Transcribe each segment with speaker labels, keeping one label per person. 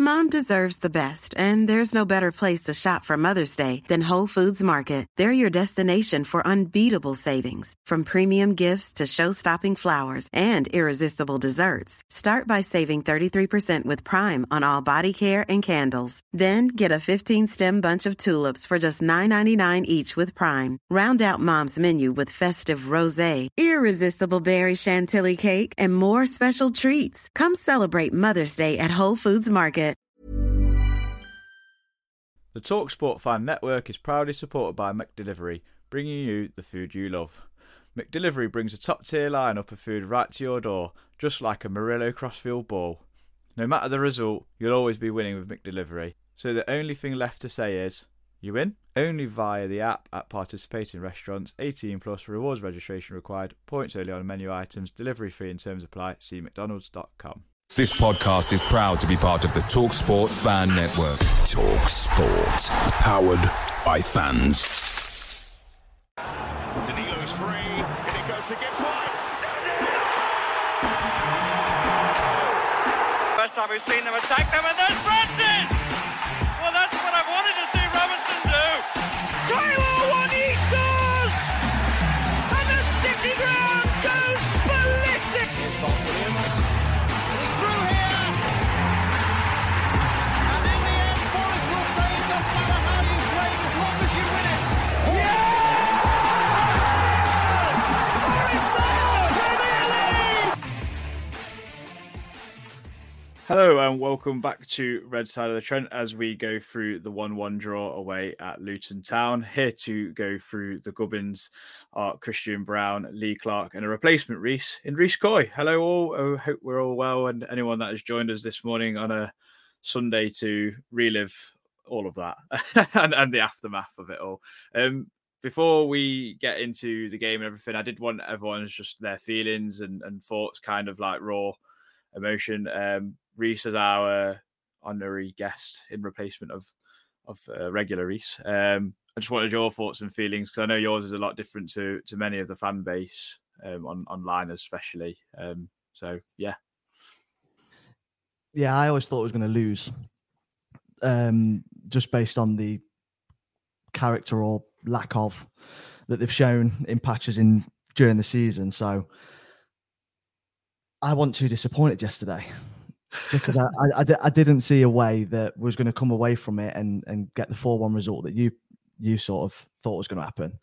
Speaker 1: Mom deserves the best, and there's no better place to shop for Mother's Day than Whole Foods Market. They're your destination for unbeatable savings, from premium gifts to show-stopping flowers and irresistible desserts. Start by saving 33% with Prime on all body care and candles. Then get a 15-stem bunch of tulips for just $9.99 each with Prime. Round out Mom's menu with festive rosé, irresistible berry chantilly cake, and more special treats. Come celebrate Mother's Day at Whole Foods Market.
Speaker 2: The TalkSport Fan Network is proudly supported by McDelivery, bringing you the food you love. McDelivery brings a top-tier lineup of food right to your door, just like a Murillo Crossfield ball. No matter the result, you'll always be winning with McDelivery. So the only thing left to say is, you win? Only via the app at participating restaurants. 18 plus, rewards registration required, points only on menu items, delivery free and terms apply. See mcdonalds.com.
Speaker 3: This podcast is proud to be part of the TalkSport Fan Network. TalkSport. Powered by fans.
Speaker 4: Danilo's free, and it goes to Gibbs White.
Speaker 5: First time we've seen them attack them, and there's Francis! Well, that's what I wanted to see Robertson do. Taylor one, he scores! And the City ground goes ballistic! He's through here! And in the end, Forrest will say it doesn't matter how you play as long as you win it. Yeah!
Speaker 2: Hello and welcome back to Red Side of the Trent as we go through the 1-1 draw away at Luton Town. Here to go through the Gubbins are Christian Brown, Lee Clark and a replacement Reese in Reese Coy. Hello all, I hope we're all well, and anyone that has joined us this morning on a Sunday to relive all of that and the aftermath of it all. Before we get into the game and everything, I did want everyone's just their feelings and thoughts, kind of like raw emotion. Reese as our honorary guest in replacement of regular Reese. I just wanted your thoughts and feelings, because I know yours is a lot different to many of the fan base online especially. So yeah,
Speaker 6: I always thought I was going to lose, just based on the character or lack of that they've shown in patches during the season. So I wasn't too disappointed yesterday, because I didn't see a way that was going to come away from it and get the 4-1 result that you sort of thought was going to happen.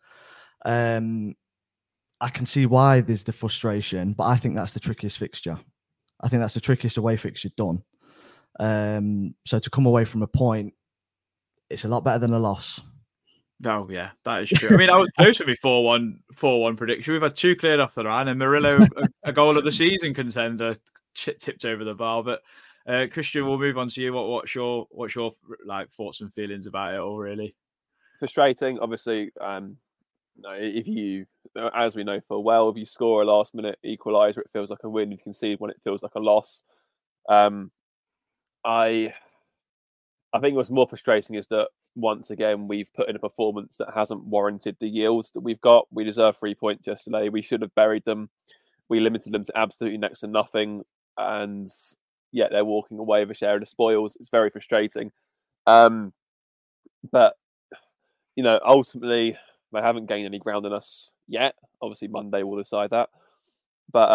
Speaker 6: I can see why there's the frustration, but I think that's the trickiest fixture. I think that's the trickiest away fixture done. So to come away from a point, it's a lot better than a loss.
Speaker 2: Oh yeah, that is true. I mean, I was close with my 4-1 prediction. We've had two cleared off the line, and Murillo, a goal of the season contender, tipped over the bar. But Christian, we'll move on to you. What's your like thoughts and feelings about it all? Really
Speaker 7: frustrating. Obviously, if you, as we know full well, if you score a last-minute equaliser, it feels like a win. If you concede one, it feels like a loss. I think what's more frustrating is that once again we've put in a performance that hasn't warranted the yields that we've got. We deserve 3 points yesterday. We should have buried them. We limited them to absolutely next to nothing, and yet they're walking away with a share of the spoils. It's very frustrating. But ultimately they haven't gained any ground on us yet. Obviously Monday will decide that. But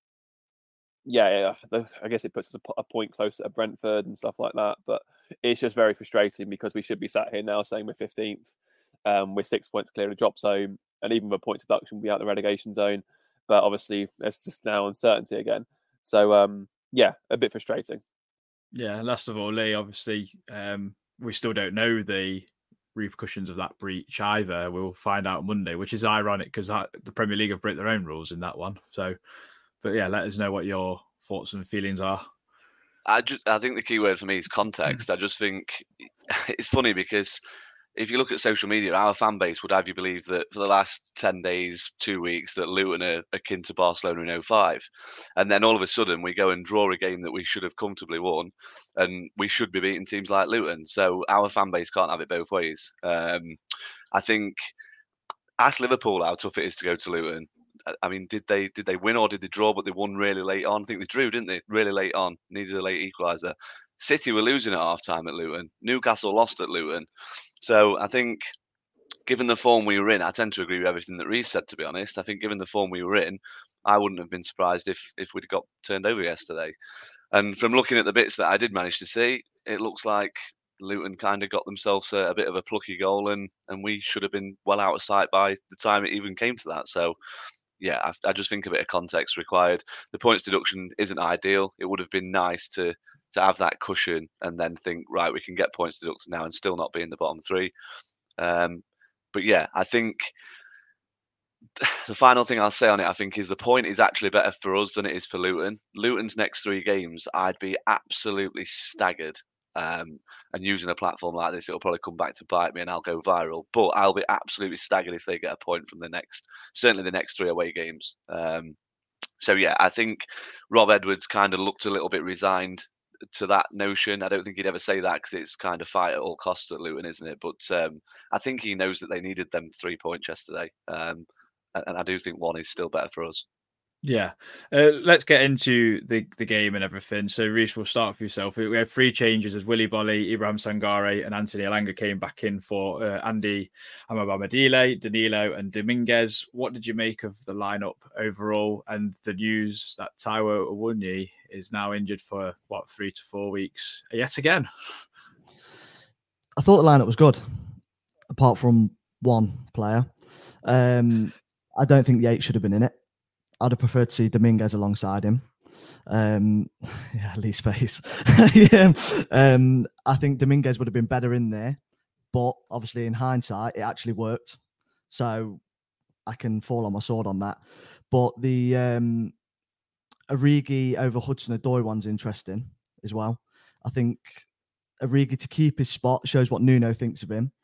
Speaker 7: I guess it puts us a point closer to Brentford and stuff like that. But it's just very frustrating, because we should be sat here now saying we're 15th. We're 6 points clear of the drop zone, and even with a point deduction, we'll be out the relegation zone. But obviously, there's just now uncertainty again. So, a bit frustrating.
Speaker 2: Yeah, last of all, Lee, obviously, we still don't know the repercussions of that breach either. We'll find out Monday, which is ironic because the Premier League have broke their own rules in that one. So, but yeah, let us know what your thoughts and feelings are.
Speaker 8: I think the key word for me is context. I just think it's funny because if you look at social media, our fan base would have you believe that for the last 10 days, 2 weeks, that Luton are akin to Barcelona in 2005. And then all of a sudden we go and draw a game that we should have comfortably won, and we should be beating teams like Luton. So our fan base can't have it both ways. I think, ask Liverpool how tough it is to go to Luton. I mean, did they win or did they draw? But they won really late on. I think they drew, didn't they? Really late on. Needed a late equaliser. City were losing at half-time at Luton. Newcastle lost at Luton. So I think, given the form we were in, I tend to agree with everything that Reece said, to be honest. I think given the form we were in, I wouldn't have been surprised if we'd got turned over yesterday. And from looking at the bits that I did manage to see, it looks like Luton kind of got themselves a bit of a plucky goal, and we should have been well out of sight by the time it even came to that. So, yeah, I just think a bit of context required. The points deduction isn't ideal. It would have been nice to have that cushion and then think, right, we can get points deducted now and still not be in the bottom three. But yeah, I think the final thing I'll say on it, I think, is the point is actually better for us than it is for Luton. Luton's next 3 games, I'd be absolutely staggered. And using a platform like this, it'll probably come back to bite me and I'll go viral. But I'll be absolutely staggered if they get a point from certainly the next 3 away games. So yeah, I think Rob Edwards kind of looked a little bit resigned to that notion. I don't think he'd ever say that because it's kind of fight at all costs at Luton, isn't it? But I think he knows that they needed them 3 points yesterday. And I do think 1 is still better for us.
Speaker 2: Yeah. Let's get into the game and everything. So, Reece, we'll start for yourself. We had 3 changes as Willy Boly, Ibrahim Sangare and Anthony Elanga came back in for Andy Amabamadile, Danilo and Dominguez. What did you make of the lineup overall and the news that Taiwo Awoniyi is now injured for, 3 to 4 weeks yet again?
Speaker 6: I thought the lineup was good, apart from one player. I don't think Yates should have been in it. I'd have preferred to see Dominguez alongside him. Lee's face. Yeah. I think Dominguez would have been better in there, but obviously in hindsight, it actually worked. So I can fall on my sword on that. But the Origi over Hudson-Odoi one's interesting as well. I think Origi to keep his spot shows what Nuno thinks of him.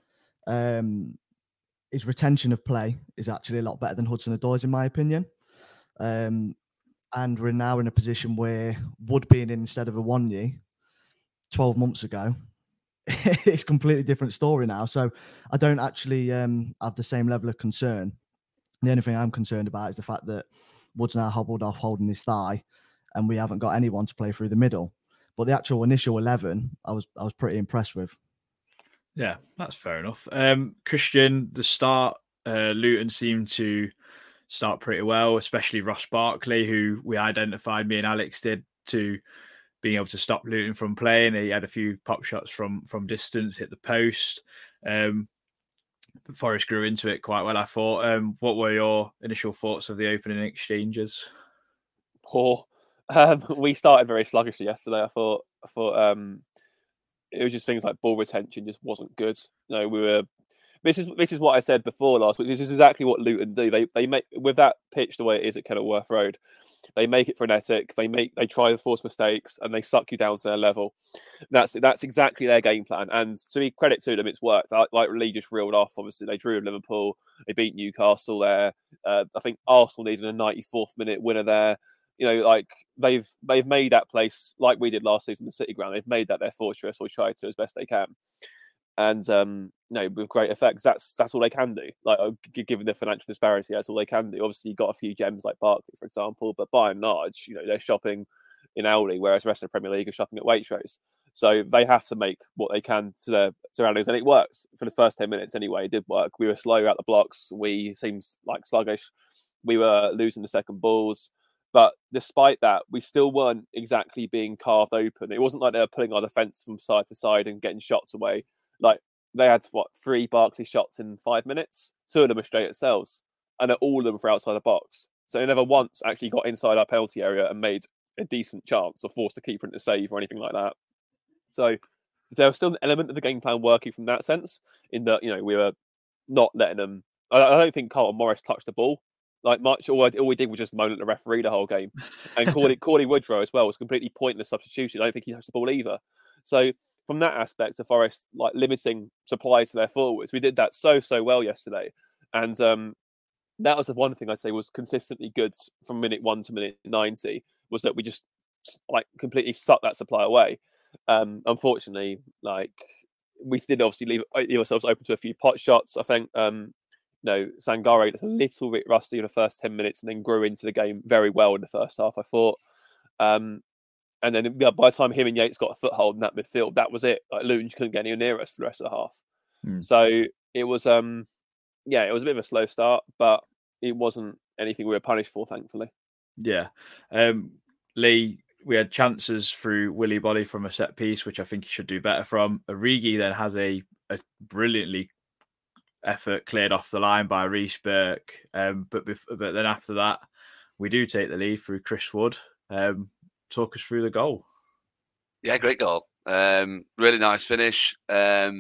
Speaker 6: His retention of play is actually a lot better than Hudson-Odoi's, in my opinion. And we're now in a position where Wood being in instead of Awoniyi 12 months ago, it's a completely different story now. So I don't actually have the same level of concern. The only thing I'm concerned about is the fact that Wood's now hobbled off holding his thigh and we haven't got anyone to play through the middle. But the actual initial 11, I was pretty impressed with. Yeah,
Speaker 2: that's fair enough. Christian, the start, Luton seemed to start pretty well, especially Ross Barkley, who we identified, me and Alex did, to being able to stop Luton from playing. He had a few pop shots from distance, hit the post. Forest grew into it quite well, I thought. What were your initial thoughts of the opening exchanges?
Speaker 7: Poor. We started very sluggishly yesterday. I thought it was just things like ball retention just wasn't good. We were. This is what I said before last week. This is exactly what Luton do. They make, with that pitch the way it is at Kenilworth Road, they make it frenetic. They try to force mistakes and they suck you down to their level. That's exactly their game plan. And to be credit to them, it's worked. Like Lee just reeled off. Obviously, they drew Liverpool. They beat Newcastle there. I think Arsenal needed a 94th minute winner there. They've made that place like we did last season, the City Ground. They've made that their fortress, or try to as best they can. And with great effects, that's all they can do. Given the financial disparity, that's all they can do. Obviously, you've got a few gems like Barkley, for example, but by and large, they're shopping in Aldi, whereas the rest of the Premier League are shopping at Waitrose. So they have to make what they can to their surroundings, and it works for the first 10 minutes anyway. It did work. We were slow out the blocks. We seemed like sluggish. We were losing the second balls. But despite that, we still weren't exactly being carved open. It wasn't like they were pulling our defence from side to side and getting shots away. They had 3 Barkley shots in 5 minutes. 2 of them were straight at Sells, and all of them were outside the box. So they never once actually got inside our penalty area and made a decent chance or forced a keeper into save or anything like that. So there was still an element of the game plan working from that sense, in that we were not letting them. I don't think Carlton Morris touched the ball much. All we did was just moan at the referee the whole game, and Cordy Woodrow as well was a completely pointless substitution. I don't think he touched the ball either. So from that aspect of Forest, limiting supply to their forwards, we did that so well yesterday, and that was the one thing I'd say was consistently good from minute 1 to minute 90, was that we just completely sucked that supply away. Unfortunately, we did obviously leave ourselves open to a few pot shots. I think Sangare was a little bit rusty in the first 10 minutes and then grew into the game very well in the first half, I thought. And then by the time him and Yates got a foothold in that midfield, that was it. Like Luton just couldn't get any near us for the rest of the half. So it was, it was a bit of a slow start, but it wasn't anything we were punished for, thankfully.
Speaker 2: Yeah. Lee, we had chances through Willy Bolly from a set piece, which I think he should do better from. Origi then has a brilliantly effort cleared off the line by Reece Burke. But then after that, we do take the lead through Chris Wood. Talk us through the goal.
Speaker 8: Yeah, great goal. Really nice finish. I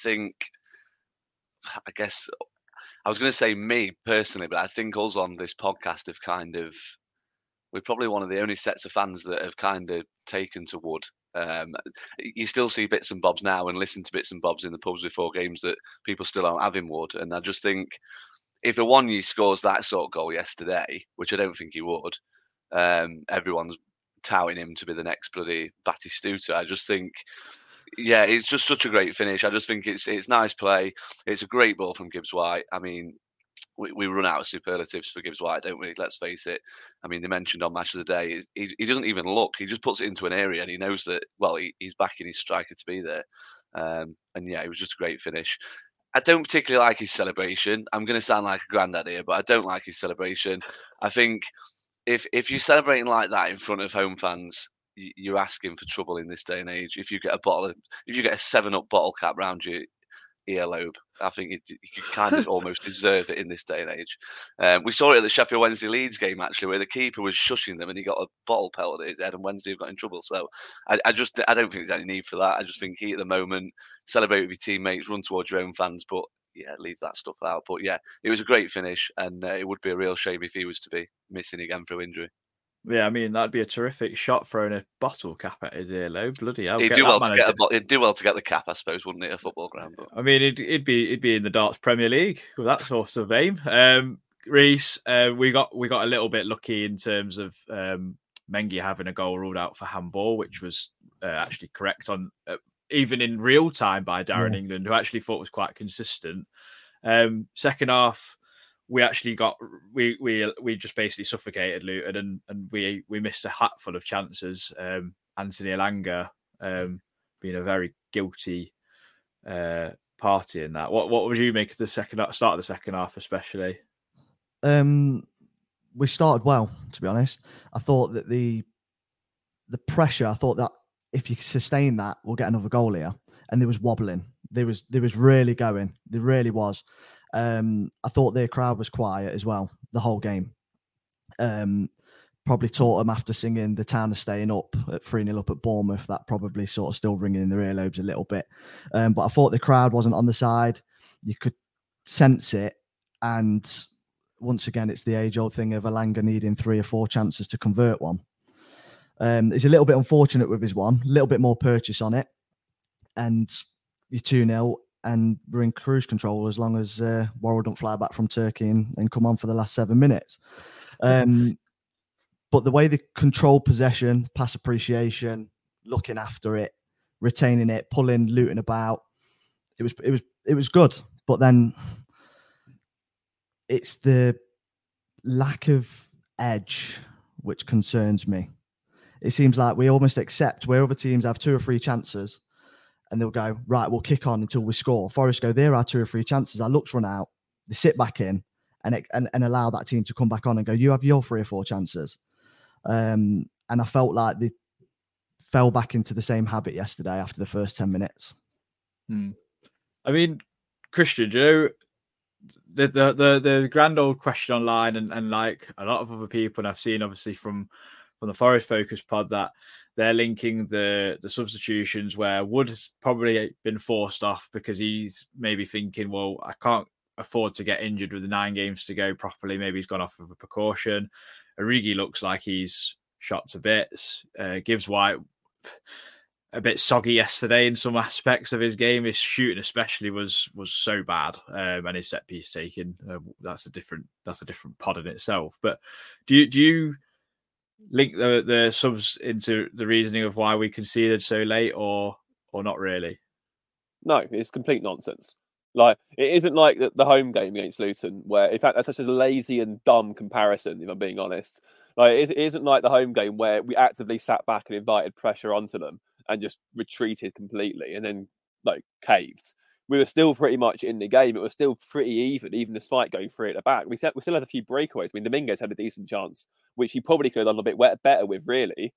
Speaker 8: guess I was going to say me personally, but I think us on this podcast have we're probably one of the only sets of fans that have kind of taken to Wood. You still see bits and bobs now and listen to bits and bobs in the pubs before games that people still aren't having Wood. And I just think if Awoniyi scores that sort of goal yesterday, which I don't think he would, everyone's touting him to be the next bloody Batistuta. I just think, yeah, it's just such a great finish. I just think it's nice play. It's a great ball from Gibbs White. I mean, we run out of superlatives for Gibbs White, don't we? Let's face it. I mean, they mentioned on Match of the Day, he doesn't even look. He just puts it into an area and he knows that, well, he's backing his striker to be there. And yeah, it was just a great finish. I don't particularly like his celebration. I'm going to sound like a granddad here, but I don't like his celebration. I think if you're celebrating like that in front of home fans, you're asking for trouble in this day and age. If you get a 7-Up bottle cap round your earlobe, I think you kind of almost deserve it in this day and age. We saw it at the Sheffield Wednesday Leeds game, actually, where the keeper was shushing them and he got a bottle pelted at his head and Wednesday got in trouble. So I don't think there's any need for that. I just think he, at the moment, celebrate with your teammates, run towards your own fans, but yeah, leave that stuff out. But yeah, it was a great finish, and it would be a real shame if he was to be missing again through injury.
Speaker 2: Yeah, I mean, that'd be a terrific shot throwing a bottle cap at his earlobe. Bloody hell.
Speaker 8: He'd do well to get the cap, I suppose, wouldn't it, a football ground? But...
Speaker 2: I mean, it'd be in the Darts Premier League with that sort of aim. Reece, we got a little bit lucky in terms of Mengi having a goal ruled out for handball, which was actually correct on even in real time by Darren England, who actually thought was quite consistent. Second half, we actually we just basically suffocated Luton and we missed a hatful of chances. Anthony Elanga being a very guilty party in that. What would you make of the start of the second half, especially?
Speaker 6: We started well, to be honest. I thought that the pressure, I thought that if you sustain that, we'll get another goal here. And there was wobbling. There was really going. There really was. I thought their crowd was quiet as well the whole game. Probably taught them after singing The Town of Staying Up at 3-0 up at Bournemouth. That probably sort of still ringing in their earlobes a little bit. But I thought the crowd wasn't on the side. You could sense it. And once again, it's the age-old thing of Elanga needing 3 or 4 chances to convert one. He's a little bit unfortunate with his one, a little bit more purchase on it. And you're 2-0 and we're in cruise control as long as Worrell don't fly back from Turkey and come on for the last 7 minutes. But the way they control possession, pass appreciation, looking after it, retaining it, pulling, Luton about, it was good. But then it's the lack of edge which concerns me. It seems like we almost accept where other teams have 2 or 3 chances and they'll go, right, we'll kick on until we score. Forest go, there are 2 or 3 chances. Our luck's run out. They sit back in and allow that team to come back on and go, you have your 3 or 4 chances. And I felt like they fell back into the same habit yesterday after the first 10 minutes.
Speaker 2: I mean, Christian, do you know, the grand old question online and like a lot of other people, and I've seen obviously from the Forest Focus pod that they're linking the substitutions where Wood has probably been forced off because he's maybe thinking, well, I can't afford to get injured with the 9 games to go properly. Maybe he's gone off with a precaution. Origi looks like he's shot to bits. Gibbs White a bit soggy yesterday in some aspects of his game. His shooting especially was so bad, and his set piece taking. That's a different pod in itself. But do you link the subs into the reasoning of why we conceded so late, or not really?
Speaker 7: No, it's complete nonsense. Like, it isn't like the home game against Luton, where in fact that's such a lazy and dumb comparison, if I'm being honest. Like it isn't like the home game where we actively sat back and invited pressure onto them and just retreated completely and then like caved. We were still pretty much in the game. It was still pretty even despite going 3 at the back. We still had a few breakaways. I mean, Dominguez had a decent chance, which he probably could have done a bit better with, really,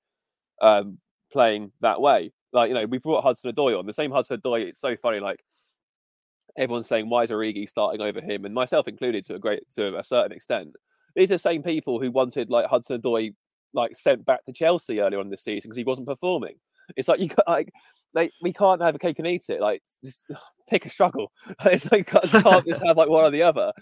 Speaker 7: playing that way. Like, you know, we brought Hudson-Odoi on. The same Hudson-Odoi, it's so funny, like, everyone's saying, why is Origi starting over him? And myself included to a certain extent. These are the same people who wanted, like, Hudson-Odoi, like, sent back to Chelsea earlier on this season because he wasn't performing. It's like, you got, like, we can't have a cake and eat it. Like, just pick a struggle. It's like, you can't just have like one or the other.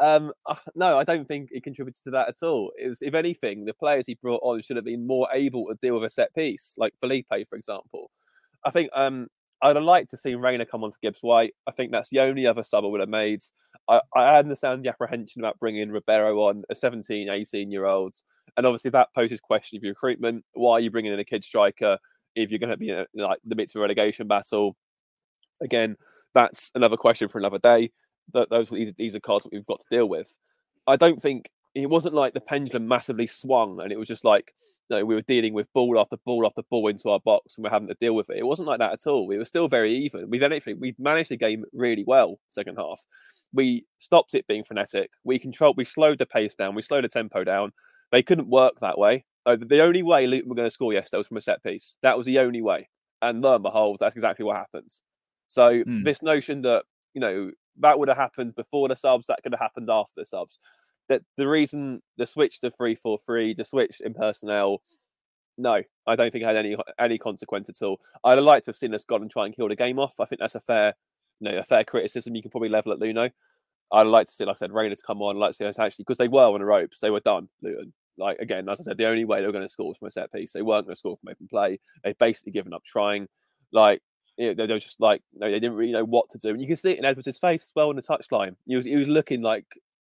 Speaker 7: No, I don't think it contributes to that at all. It was, if anything, the players he brought on should have been more able to deal with a set piece, like Felipe, for example. I think I'd have liked to see Reina come on to Gibbs White. I think that's the only other sub I would have made. I understand the apprehension about bringing Ribeiro on, a 17, 18-year-olds. And obviously that poses question of your recruitment. Why are you bringing in a kid striker if you're going to be in like the midst of a relegation battle? Again, that's another question for another day. These are cards that we've got to deal with. I don't think it wasn't like the pendulum massively swung and it was just like, you know, we were dealing with ball after ball after ball into our box and we're having to deal with it. It wasn't like that at all. We were still very even. We managed the game really well second half. We stopped it being frenetic. We slowed the pace down. We slowed the tempo down. They couldn't work that way. The only way Luton were going to score yesterday was from a set piece. That was the only way. And lo and behold, that's exactly what happens. So this notion that, you know, that would have happened before the subs, that could have happened after the subs. That the reason the switch to 3-4-3, the switch in personnel, no, I don't think it had any consequence at all. I'd have liked to have seen us go and try and kill the game off. I think that's a fair criticism you can probably level at Luno. I'd like to see, like I said, Reina to come on. I'd like to see us actually, because they were on the ropes, they were done, Luton. Like, again, as I said, the only way they were going to score was from a set piece. They weren't going to score from open play. They'd basically given up trying. Like, they were just like, no, they didn't really know what to do. And you can see it in Edwards' face as well in the touchline. He was looking like,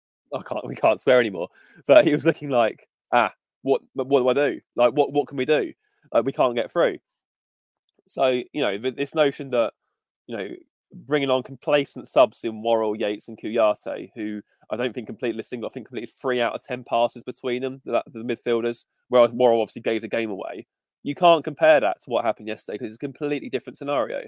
Speaker 7: we can't swear anymore, but he was looking like, what do I do? Like, what can we do? Like, we can't get through. So, you know, this notion that, you know, bringing on complacent subs in Worrell, Yates and Kouyaté, who I don't think completed 3 out of 10 passes between them, the midfielders, whereas Worrell obviously gave the game away. You can't compare that to what happened yesterday because it's a completely different scenario.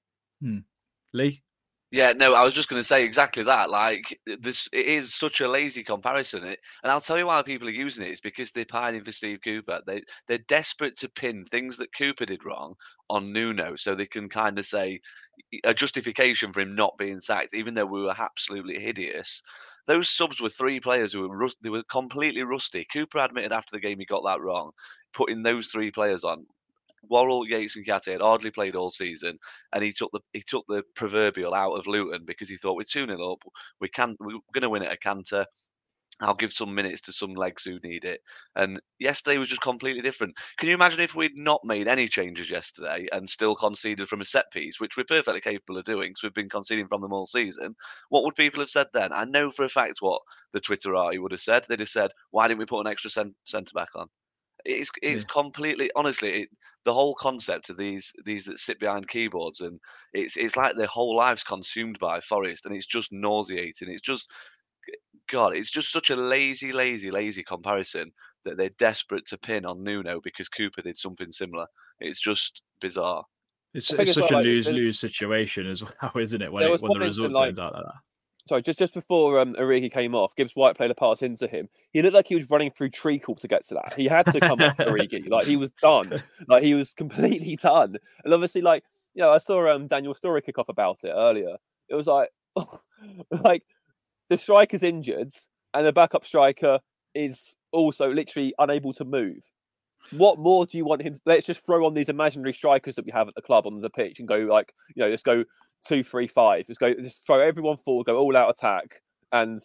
Speaker 2: Lee?
Speaker 8: Yeah, no, I was just going to say exactly that. Like, it is such a lazy comparison. And I'll tell you why people are using it. It's because they're pining for Steve Cooper. They're desperate to pin things that Cooper did wrong on Nuno so they can kind of say a justification for him not being sacked, even though we were absolutely hideous. Those subs were 3 players who were completely rusty. Cooper admitted after the game he got that wrong. Putting those 3 players on, Worrell, Yates and Kouyaté had hardly played all season, and he took the proverbial out of Luton because he thought we're 2-0 up, we're going to win at a canter. I'll give some minutes to some legs who need it. And yesterday was just completely different. Can you imagine if we'd not made any changes yesterday and still conceded from a set piece, which we're perfectly capable of doing because we've been conceding from them all season? What would people have said then? I know for a fact what the Twitterati would have said. They'd have said, why didn't we put an extra centre back on? It's completely, honestly, the whole concept of these that sit behind keyboards, and it's like their whole lives consumed by Forest, and it's just nauseating. It's just, God, it's just such a lazy comparison that they're desperate to pin on Nuno because Cooper did something similar. It's just bizarre.
Speaker 2: It's such a lose-lose situation as well, isn't it? When the result turns out like that.
Speaker 7: Sorry, just before Origi came off, Gibbs White played a pass into him. He looked like he was running through treacle to get to that. He had to come off Origi. Like, he was done. Like, he was completely done. And obviously, like, you know, I saw Daniel Story kick off about it earlier. It was like, like, the striker's injured and the backup striker is also literally unable to move. What more do you want him to... Let's just throw on these imaginary strikers that we have at the club on the pitch and go, like, you know, let's go 2-3-5. Just throw everyone forward, go all out attack. And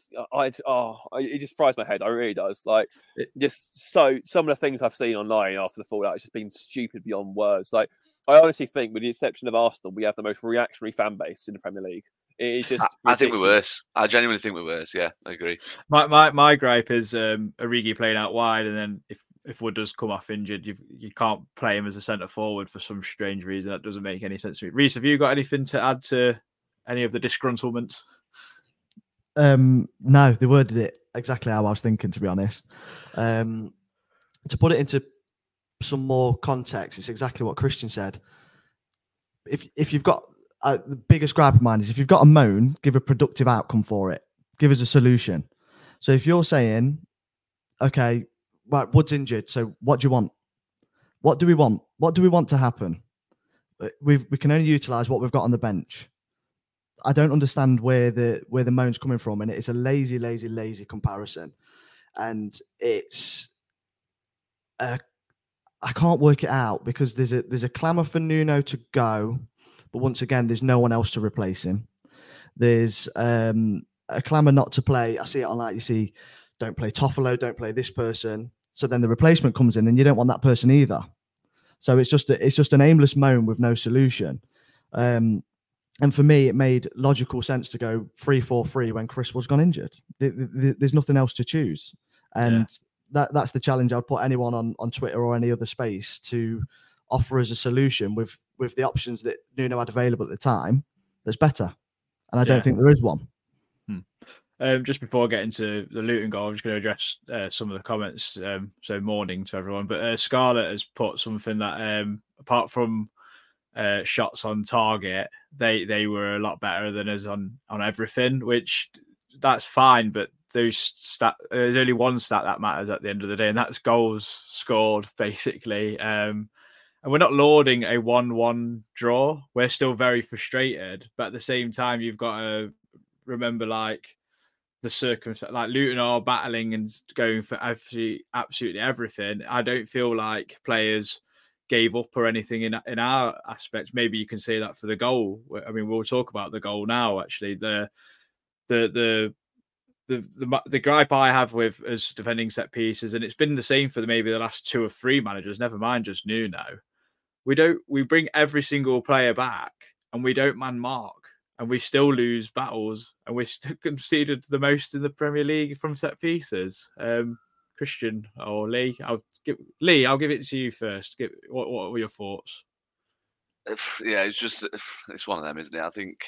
Speaker 7: it just fries my head. It really does. Like, some of the things I've seen online after the fallout, it's just been stupid beyond words. Like, I honestly think, with the exception of Arsenal, we have the most reactionary fan base in the Premier League. It's just.
Speaker 8: I think we're worse. I genuinely think we're worse. Yeah, I agree.
Speaker 2: My gripe is Origi playing out wide, and then if Wood does come off injured, you can't play him as a centre forward for some strange reason. That doesn't make any sense to me. Reece, have you got anything to add to any of the disgruntlements?
Speaker 6: No, they worded it exactly how I was thinking, to be honest. to put it into some more context, it's exactly what Christian said. If you've got the biggest gripe of mine is if you've got a moan, give a productive outcome for it. Give us a solution. So if you're saying, okay, right, Wood's injured, so what do you want? What do we want? What do we want to happen? We can only utilise what we've got on the bench. I don't understand where the moan's coming from, and it's a lazy comparison, and it's I can't work it out because there's a clamour for Nuno to go, but once again, there's no one else to replace him. There's a clamour not to play. I see it online. You see, don't play Toffolo, don't play this person. So then the replacement comes in, and you don't want that person either. So it's just an aimless moan with no solution. And for me, it made logical sense to go 3-4-3 when Chris was gone injured. There's nothing else to choose, and that's the challenge I'd put anyone on Twitter or any other space to offer as a solution with the options that Nuno had available at the time. That's better, and I don't think there is one.
Speaker 2: Just before getting to the Luton goal, I'm just going to address some of the comments. So morning to everyone. But Scarlett has put something that apart from shots on target, they were a lot better than us on everything, which that's fine. But there's only one stat that matters at the end of the day, and that's goals scored, basically. And we're not lauding a 1-1 draw. We're still very frustrated. But at the same time, you've got to remember, like, the circumstance, like Luton are battling and going for absolutely everything. I don't feel like players gave up or anything in our aspects. Maybe you can say that for the goal. I mean, we'll talk about the goal now. Actually, the gripe I have with us defending set pieces, and it's been the same for maybe the last 2 or 3 managers. Never mind just Nuno. We bring every single player back, and we don't man mark. And we still lose battles, and we still conceded the most in the Premier League from set pieces. Christian or Lee, I'll give it to you first. What were your thoughts?
Speaker 8: Yeah, it's one of them, isn't it? I think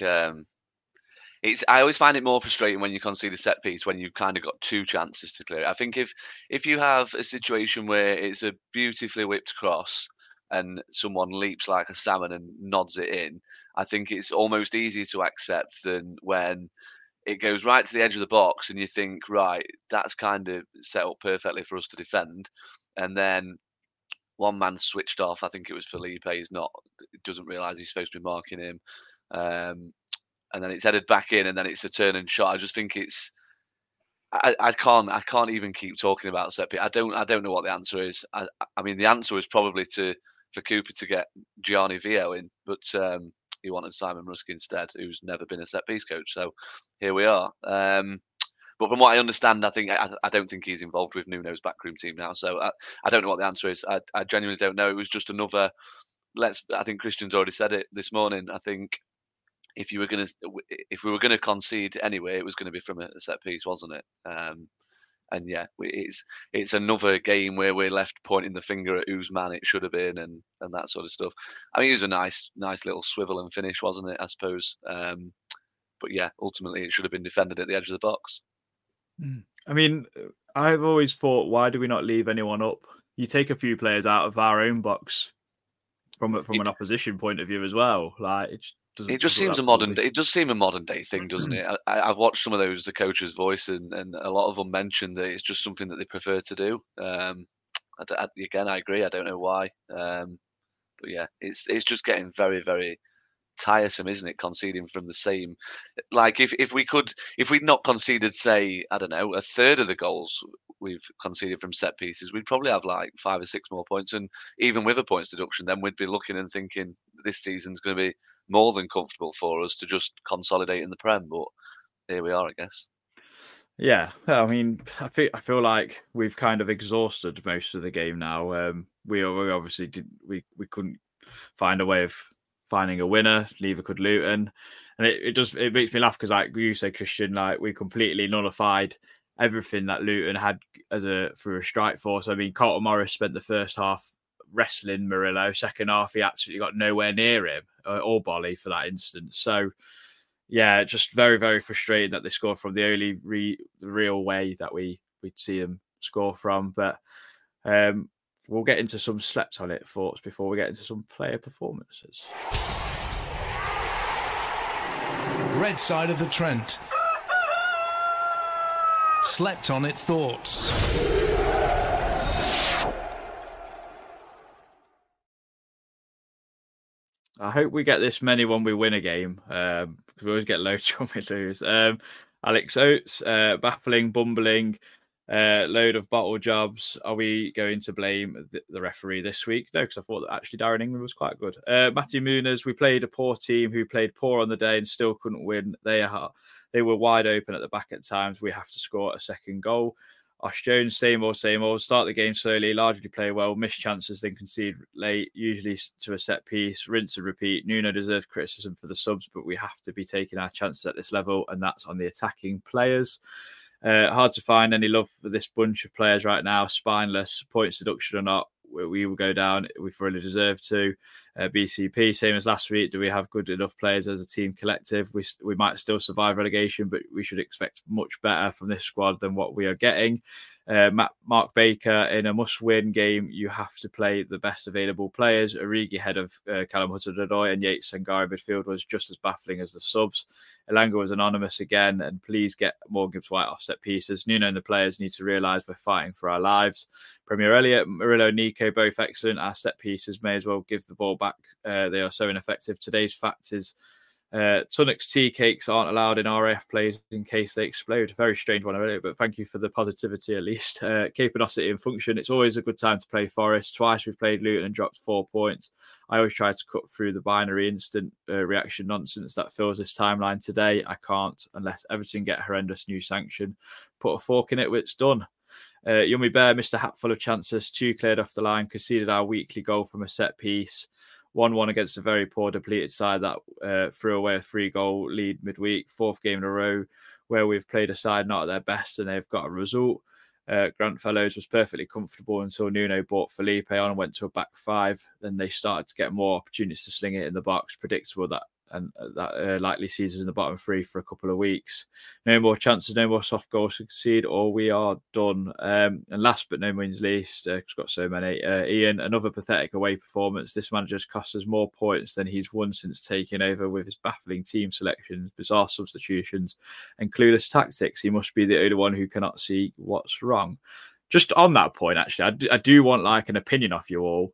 Speaker 8: I always find it more frustrating when you concede a set piece when you've kind of got 2 chances to clear it. I think if you have a situation where it's a beautifully whipped cross and someone leaps like a salmon and nods it in, I think it's almost easier to accept than when it goes right to the edge of the box and you think, right, that's kind of set up perfectly for us to defend. And then one man switched off. I think it was Felipe. Doesn't realise he's supposed to be marking him. And then it's headed back in, and then it's a turn and shot. I just think I can't even keep talking about set piece. I don't know what the answer is. I mean, the answer was probably for Cooper to get Gianni Vio in, but he wanted Simon Rusk instead, who's never been a set piece coach. So here we are. But from what I understand, I don't think he's involved with Nuno's backroom team now. So I don't know what the answer is. I genuinely don't know. It was just another. I think Christian's already said it this morning. I think if we were gonna concede anyway, it was going to be from a set piece, wasn't it? And yeah, it's another game where we're left pointing the finger at whose man it should have been and that sort of stuff. I mean, it was a nice little swivel and finish, wasn't it? I suppose. But yeah, ultimately it should have been defended at the edge of the box.
Speaker 2: I mean, I've always thought, why do we not leave anyone up? You take a few players out of our own box from an opposition point of view as well. Like
Speaker 8: it just seems a modern day thing, doesn't it? I've watched some of those, the coach's voice, and a lot of them mentioned that it's just something that they prefer to do. Again, I agree. I don't know why, but yeah, it's just getting very, very tiresome, isn't it? Conceding from the same, like if we'd not conceded, say, I don't know, a third of the goals we've conceded from set pieces, we'd probably have like 5 or 6 more points, and even with a points deduction, then we'd be looking and thinking this season's going to be more than comfortable for us to just consolidate in the Prem. But here we are, I guess.
Speaker 2: Yeah, I mean, I feel like we've kind of exhausted most of the game now. We obviously we couldn't find a way of finding a winner. Neither could Luton, and it makes me laugh because, like you say, Christian, like we completely nullified everything that Luton had through a strike force. I mean, Carlton Morris spent the first half wrestling Murillo. Second half, he absolutely got nowhere near him, or Bolly for that instance. So, yeah, just very, very frustrating that they scored from the only real way that we'd see them score from. But We'll get into some slept on it thoughts before we get into some player performances.
Speaker 3: Red side of the Trent. Slept on it thoughts.
Speaker 2: I hope we get this many when we win a game, because we always get loads when we lose. Alex Oates, baffling, bumbling, load of bottle jobs. Are we going to blame the referee this week? No, because I thought that actually Darren England was quite good. Matty Muniz, we played a poor team who played poor on the day and still couldn't win. They were wide open at the back at times. We have to score a second goal. Osh Jones, same old. Start the game slowly, largely play well, miss chances, then concede late, usually to a set piece, rinse and repeat. Nuno deserves criticism for the subs, but we have to be taking our chances at this level, and that's on the attacking players. Hard to find any love for this bunch of players right now. Spineless, points deduction or not, we will go down. We fully deserve to. BCP, same as last week. Do we have good enough players as a team collective? We might still survive relegation, but we should expect much better from this squad than what we are getting. Mark Baker, in a must-win game, you have to play the best available players. Origi ahead of Callum Hudson-Odoi and Yates Sangari midfield was just as baffling as the subs. Elanga was anonymous again, and please get Morgan Gibbs-White off set pieces. Nuno and the players need to realise we're fighting for our lives. Premier Elliott, Murillo, Nico, both excellent. Our set pieces may as well give the ball back. They are so ineffective. Today's fact is Tunnock's tea cakes aren't allowed in RAF plays in case they explode. Very strange one, really, but thank you for the positivity at least. Capability in function. It's always a good time to play Forest. Twice we've played Luton and dropped 4 points. I always try to cut through the binary instant reaction nonsense that fills this timeline today. I can't unless Everton get a horrendous new sanction. Put a fork in it, it's done. Yummy Bear missed a hatful of chances. 2 cleared off the line, conceded our weekly goal from a set piece. 1-1 against a very poor depleted side that threw away a 3-goal lead midweek. 4th game in a row where we've played a side not at their best and they've got a result. Grant Fellows was perfectly comfortable until Nuno brought Felipe on and went to a back 5. Then they started to get more opportunities to sling it in the box. Predictable that likely sees us in the bottom 3 for a couple of weeks. No more chances, no more soft goals to concede, or we are done. And last but no means least, because we've got so many, Ian, another pathetic away performance. This manager's cost us more points than he's won since taking over with his baffling team selections, bizarre substitutions, and clueless tactics. He must be the only one who cannot see what's wrong. Just on that point, actually, I do want like an opinion off you all.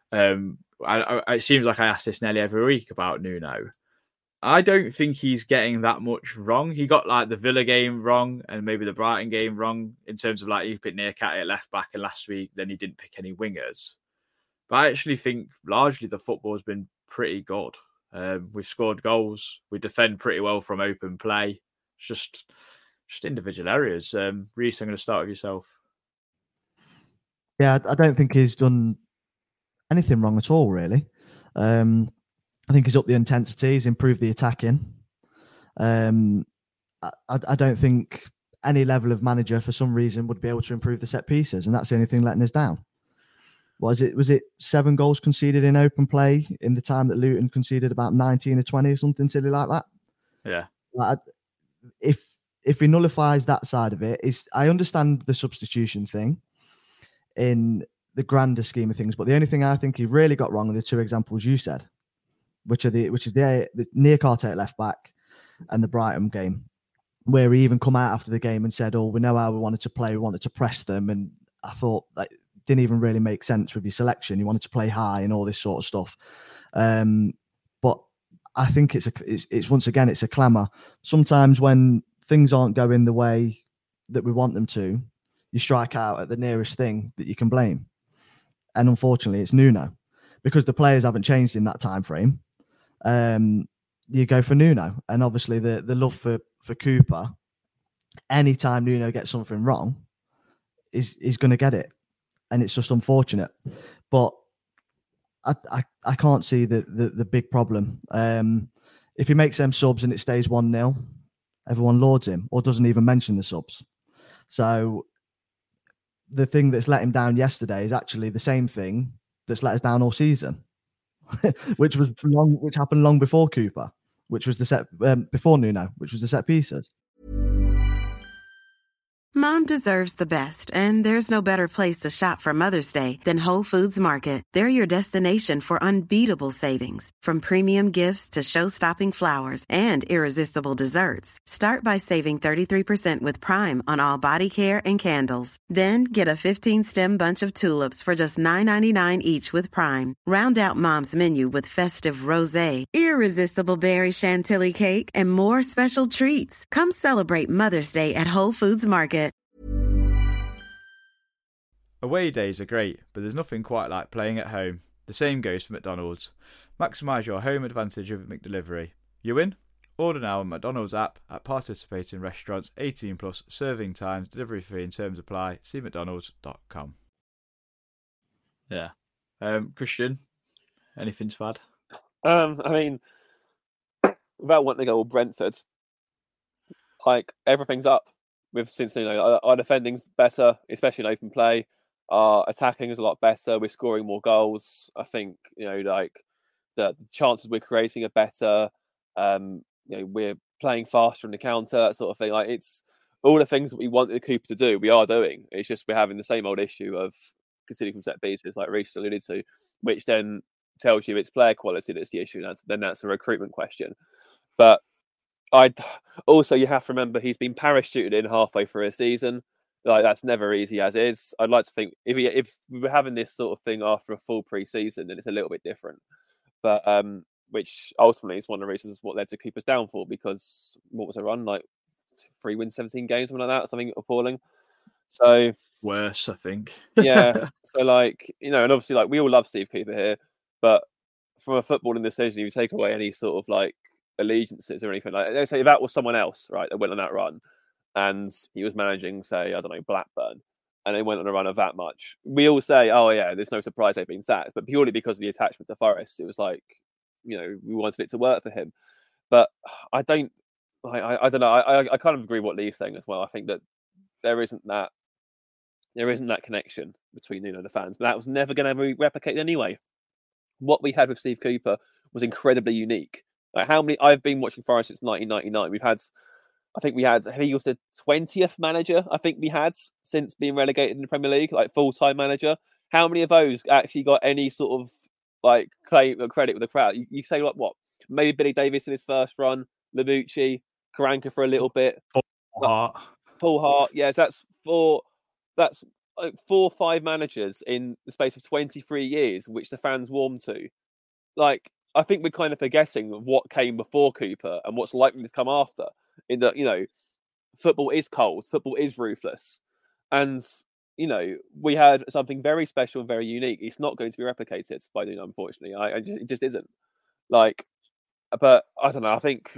Speaker 2: It seems like I ask this nearly every week about Nuno. I don't think he's getting that much wrong. He got like the Villa game wrong and maybe the Brighton game wrong in terms of like he picked Niakhaté at left back and last week then he didn't pick any wingers. But I actually think largely the football has been pretty good. We've scored goals. We defend pretty well from open play. It's just individual areas. Reece, I'm going to start with yourself.
Speaker 6: Yeah, I don't think he's done anything wrong at all, really. I think he's upped the intensity, he's improved the attacking. I don't think any level of manager, for some reason, would be able to improve the set pieces, and that's the only thing letting us down. Was it 7 goals conceded in open play in the time that Luton conceded about 19 or 20 or something silly like that?
Speaker 2: Yeah.
Speaker 6: If he nullifies that side of it, I understand the substitution thing in the grander scheme of things, but the only thing I think he really got wrong are the 2 examples you said, which is the Niakhaté at left back and the Brighton game, where he even come out after the game and said, "Oh, we know how we wanted to play. We wanted to press them." And I thought that didn't even really make sense with your selection. You wanted to play high and all this sort of stuff. But I think it's once again, it's a clamour. Sometimes when things aren't going the way that we want them to, you strike out at the nearest thing that you can blame. And unfortunately, it's Nuno, because the players haven't changed in that time frame. You go for Nuno, and obviously the love for Cooper. Anytime Nuno gets something wrong, he's going to get it, and it's just unfortunate. But I can't see the big problem. If he makes them subs and it stays 1-0, everyone lauds him or doesn't even mention the subs. So the thing that's let him down yesterday is actually the same thing that's let us down all season, which happened long before Cooper, which was before Nuno, which was the set pieces.
Speaker 1: Mom deserves the best, and there's no better place to shop for Mother's Day than Whole Foods Market. They're your destination for unbeatable savings, from premium gifts to show-stopping flowers and irresistible desserts. Start by saving 33% with Prime on all body care and candles. Then get a 15-stem bunch of tulips for just $9.99 each with Prime. Round out Mom's menu with festive rosé, irresistible berry chantilly cake, and more special treats. Come celebrate Mother's Day at Whole Foods Market.
Speaker 2: Away days are great, but there's nothing quite like playing at home. The same goes for McDonald's. Maximise your home advantage with McDelivery. You in? Order now on McDonald's app at participating restaurants. 18 plus, serving times, delivery fee and terms apply. See mcdonalds.com. Yeah. Christian, anything to add?
Speaker 7: I mean, without wanting to go all Brentford, like, everything's up since our defending's better, especially in open play. Our attacking is a lot better. We're scoring more goals. I think like the chances we're creating are better. We're playing faster in the counter, that sort of thing. Like, it's all the things that we wanted Cooper to do. We are doing. It's just we're having the same old issue of conceding from set pieces, like Reece alluded to, which then tells you it's player quality that's the issue. That's a recruitment question. But you have to remember he's been parachuted in halfway through a season. Like, that's never easy as is. I'd like to think if we were having this sort of thing after a full pre-season, then it's a little bit different. But which ultimately is one of the reasons what led to Cooper's downfall, because what was a run, like 3 wins, 17 games, something like that, something appalling. So
Speaker 2: worse, I think.
Speaker 7: Yeah. So and obviously we all love Steve Cooper here, but from a footballing decision, you take away any sort of allegiances or anything. Like, let's say if that was someone else, right, that went on that run, and he was managing, say, I don't know, Blackburn, and they went on a run of that much, we all say, oh yeah, there's no surprise they've been sacked. But purely because of the attachment to Forest, it was we wanted it to work for him. But I don't know. I kind of agree with what Lee's saying as well. I think that there isn't that connection between the fans, but that was never going to be replicated anyway. What we had with Steve Cooper was incredibly unique. I've been watching Forest since 1999. He was the 20th manager I think we had since being relegated in the Premier League, full-time manager. How many of those actually got any sort of claim or credit with the crowd? You say what? Maybe Billy Davies in his first run, Labucci, Karanka for a little bit, Paul Hart. Yes, that's 4 or 5 managers in the space of 23 years, which the fans warmed to. I think we're kind of forgetting what came before Cooper and what's likely to come after. In that, football is cold, football is ruthless, and we had something very special and very unique. It's not going to be replicated by Nuno, unfortunately. It just isn't. But I don't know.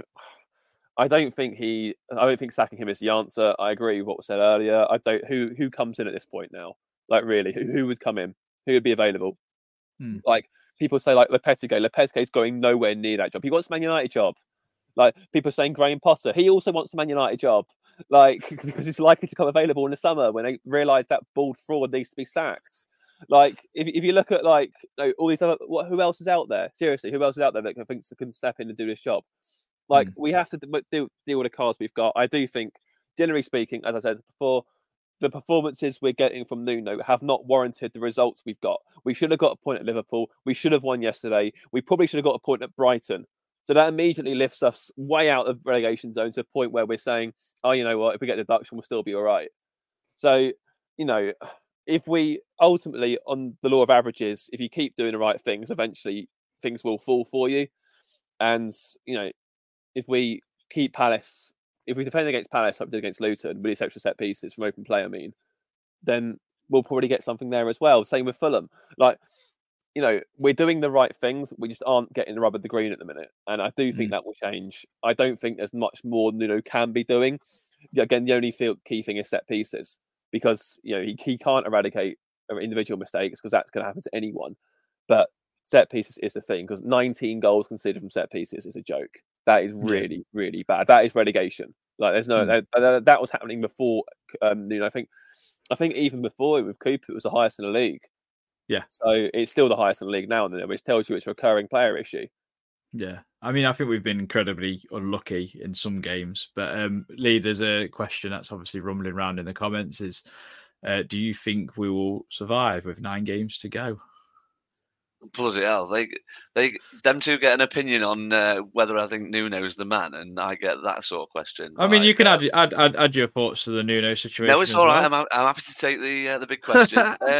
Speaker 7: I don't think sacking him is the answer. I agree with what was said earlier. Who comes in at this point now? Really, who would come in? Who would be available? People say Lopetegui. Lopetegui's going nowhere near that job. He wants a Man United job. People are saying Graham Potter. He also wants the Man United job. Because it's likely to come available in the summer when they realise that bald fraud needs to be sacked. If you look at all these other, who else is out there? Seriously, who else is out there that thinks they can step in and do this job? We have to deal with the cards we've got. I do think, generally speaking, as I said before, the performances we're getting from Nuno have not warranted the results we've got. We should have got a point at Liverpool. We should have won yesterday. We probably should have got a point at Brighton. So that immediately lifts us way out of relegation zone to a point where we're saying, oh, you know what, if we get the deduction, we'll still be all right. So, if we ultimately, on the law of averages, if you keep doing the right things, eventually things will fall for you. And, if we keep Palace, if we defend against Palace like we did against Luton, with these extra set pieces from open play, then we'll probably get something there as well. Same with Fulham. We're doing the right things. We just aren't getting the rub of the green at the minute. And I do think that will change. I don't think there's much more Nuno can be doing. Again, the only key thing is set pieces, because, he can't eradicate individual mistakes because that's going to happen to anyone. But set pieces is the thing, because 19 goals conceded from set pieces is a joke. That is really, really bad. That is relegation. There's no that was happening before Nuno. I think even before with Cooper, it was the highest in the league.
Speaker 2: Yeah.
Speaker 7: So it's still the highest in the league now, which tells you it's a recurring player issue.
Speaker 2: Yeah, I mean, I think we've been incredibly unlucky in some games. But Lee, there's a question that's obviously rumbling around in the comments: is do you think we will survive with 9 games to go?
Speaker 8: Bloody hell! Them two get an opinion on whether I think Nuno's the man, and I get that sort of question.
Speaker 2: I mean, you can add your thoughts to the Nuno situation.
Speaker 8: No, it's all right. I'm happy to take the big question.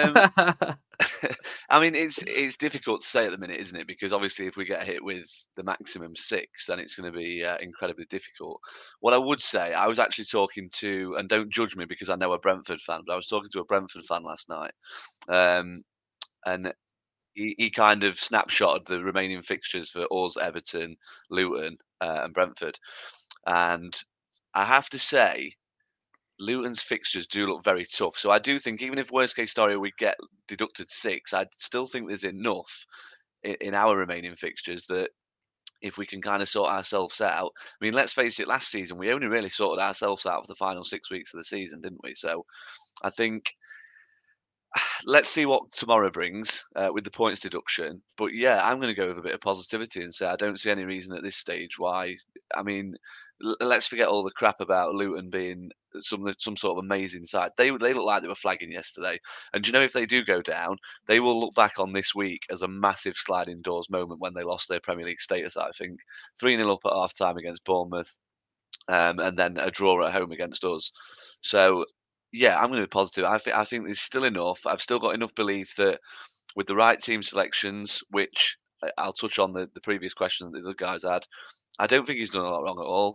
Speaker 8: I mean, it's difficult to say at the minute, isn't it? Because obviously, if we get hit with the maximum 6, then it's going to be incredibly difficult. What I would say, I was actually talking to, and don't judge me because I know a Brentford fan, but I was talking to a Brentford fan last night, and he kind of snapshotted the remaining fixtures for us, Everton, Luton, and Brentford. And I have to say, Luton's fixtures do look very tough. So I do think, even if worst case scenario we get deducted 6, I still think there's enough in our remaining fixtures that if we can kind of sort ourselves out. I mean, let's face it, last season we only really sorted ourselves out for the final 6 weeks of the season, didn't we? So I think let's see what tomorrow brings with the points deduction. But yeah, I'm going to go with a bit of positivity and say I don't see any reason at this stage why. I mean, let's forget all the crap about Luton being some sort of amazing side. They look like they were flagging yesterday. And you know, if they do go down, they will look back on this week as a massive sliding doors moment when they lost their Premier League status. I think 3-0 up at half time against Bournemouth, and then a draw at home against us. So yeah, I'm going to be positive. I think there's still enough. I've still got enough belief that with the right team selections, which I'll touch on the previous question that the other guys had, I don't think he's done a lot wrong at all.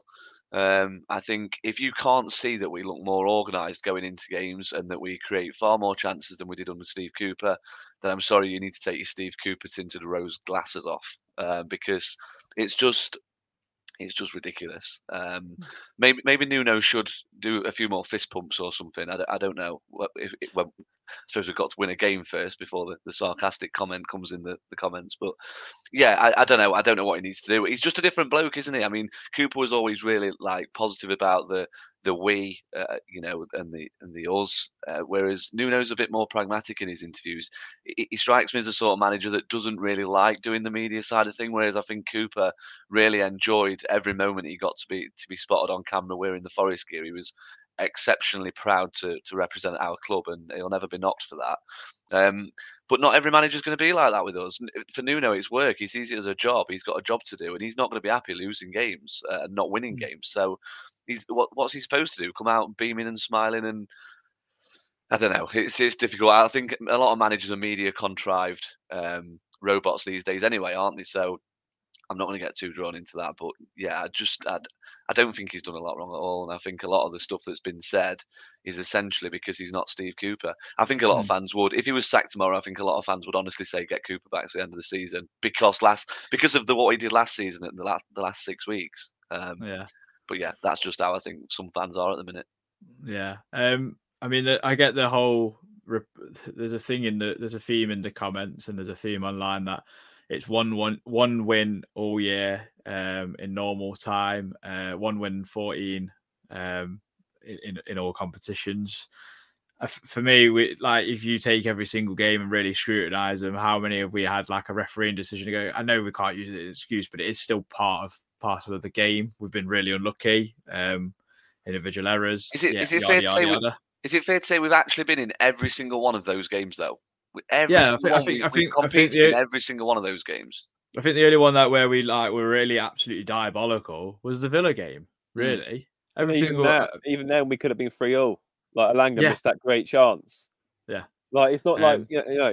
Speaker 8: I think if you can't see that we look more organised going into games and that we create far more chances than we did under Steve Cooper, then I'm sorry, you need to take your Steve Cooper tinted rose glasses off, because it's just ridiculous. Maybe Nuno should do a few more fist pumps or something. I don't know. I suppose we've got to win a game first before the sarcastic comment comes in the comments. But yeah, I don't know. I don't know what he needs to do. He's just a different bloke, isn't he? I mean, Cooper was always really like positive about the we, and the us, whereas Nuno's a bit more pragmatic in his interviews. He strikes me as a sort of manager that doesn't really like doing the media side of thing, whereas I think Cooper really enjoyed every moment he got to be spotted on camera wearing the Forest gear. He was exceptionally proud to represent our club, and he'll never be knocked for that. But not every manager's going to be like that with us. For Nuno, it's work. He sees it as a job. He's got a job to do, and he's not going to be happy losing games and not winning games. So what's he supposed to do? Come out beaming and smiling? And I don't know. It's difficult. I think a lot of managers are media contrived robots these days anyway, aren't they? So I'm not going to get too drawn into that. But yeah, I don't think he's done a lot wrong at all. And I think a lot of the stuff that's been said is essentially because he's not Steve Cooper. I think a lot of fans would, if he was sacked tomorrow, I think a lot of fans would honestly say get Cooper back to the end of the season because of what he did last season in the last 6 weeks. But yeah, that's just how I think some fans are at the minute.
Speaker 2: Yeah. I mean, I get the whole. There's a theme in the comments, and there's a theme online that it's one win all year in normal time, 1 win 14 in all competitions. For me, if you take every single game and really scrutinise them, how many have we had like a refereeing decision to go? I know we can't use it as an excuse, but it is still part of the game. We've been really unlucky. Individual errors. Is it fair
Speaker 8: to say we've actually been in every single one of those games though? I think in every single one of those games.
Speaker 2: I think the only one where we were really absolutely diabolical was the Villa game. Really,
Speaker 7: even then we could have been 3-0. Like Elanga missed that great chance.
Speaker 2: Yeah,
Speaker 7: like it's not like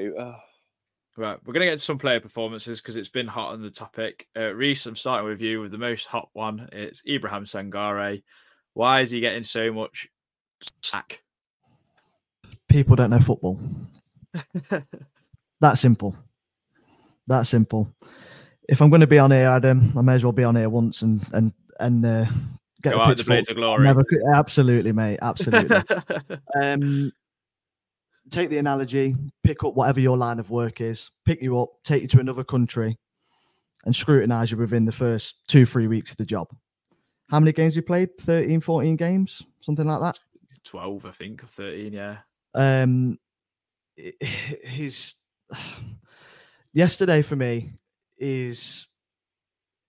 Speaker 2: Right, we're gonna get to some player performances because it's been hot on the topic. Reece, I'm starting with you with the most hot one. It's Ibrahim Sangare. Why is he getting so much sack?
Speaker 6: People don't know football. That simple. If I'm going to be on here, Adam, I may as well be on here once and get
Speaker 2: go out the plate to glory.
Speaker 6: Absolutely, mate. Absolutely. Take the analogy, pick up whatever your line of work is, pick you up, take you to another country, and scrutinise you within the first 2-3 weeks of the job. How many games you played? 13, 14 games? Something like that?
Speaker 2: 12, I think, of 13, yeah.
Speaker 6: His yesterday for me is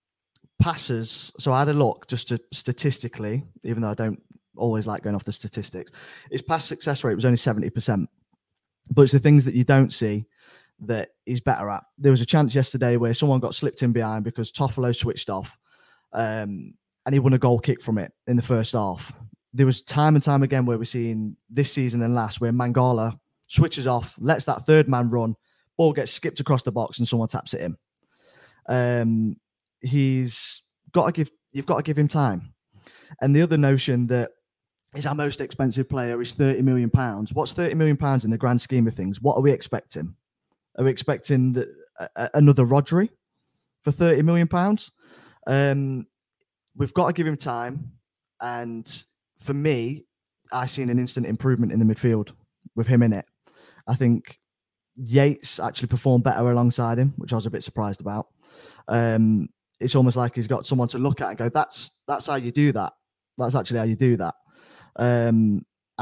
Speaker 6: passes. So I had a look just to statistically, even though I don't always like going off the statistics, his pass success rate was only 70%. But it's the things that you don't see that he's better at. There was a chance yesterday where someone got slipped in behind because Toffolo switched off, and he won a goal kick from it in the first half. There was time and time again where we're seeing this season and last where Mangala switches off, lets that third man run, ball gets skipped across the box and someone taps it in. You've got to give him time. And the other notion that is our most expensive player is £30 million. What's £30 million in the grand scheme of things? What are we expecting? Are we expecting another Rodri for £30 million? We've got to give him time. And for me, I've seen an instant improvement in the midfield with him in it. I think Yates actually performed better alongside him, which I was a bit surprised about. It's almost like he's got someone to look at and go, that's how you do that. That's actually how you do that. And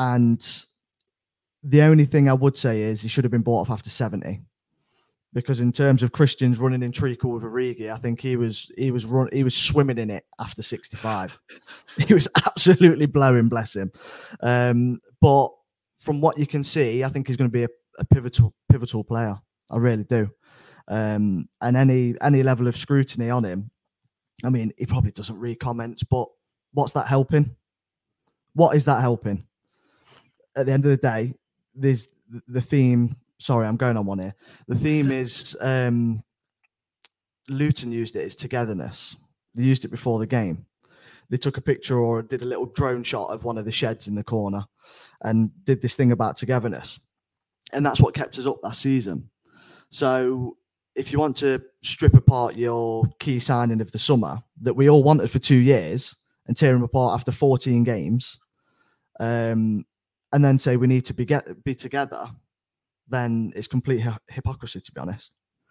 Speaker 6: the only thing I would say is he should have been bought off after 70, because in terms of Christian's running in treacle with Origi, I think he was swimming in it after 65. He was absolutely blowing, bless him. But from what you can see, I think he's going to be a pivotal player. I really do. And any level of scrutiny on him, I mean, he probably doesn't read comments, but what's that helping? What is that helping? At the end of the day, there's the theme. Sorry, I'm going on one here. The theme is Luton used it as togetherness. They used it before the game. They took a picture or did a little drone shot of one of the sheds in the corner and did this thing about togetherness. And that's what kept us up last season. So if you want to strip apart your key signing of the summer that we all wanted for 2 years and tear them apart after 14 games, and then say we need to be together, then it's complete hypocrisy, to be honest.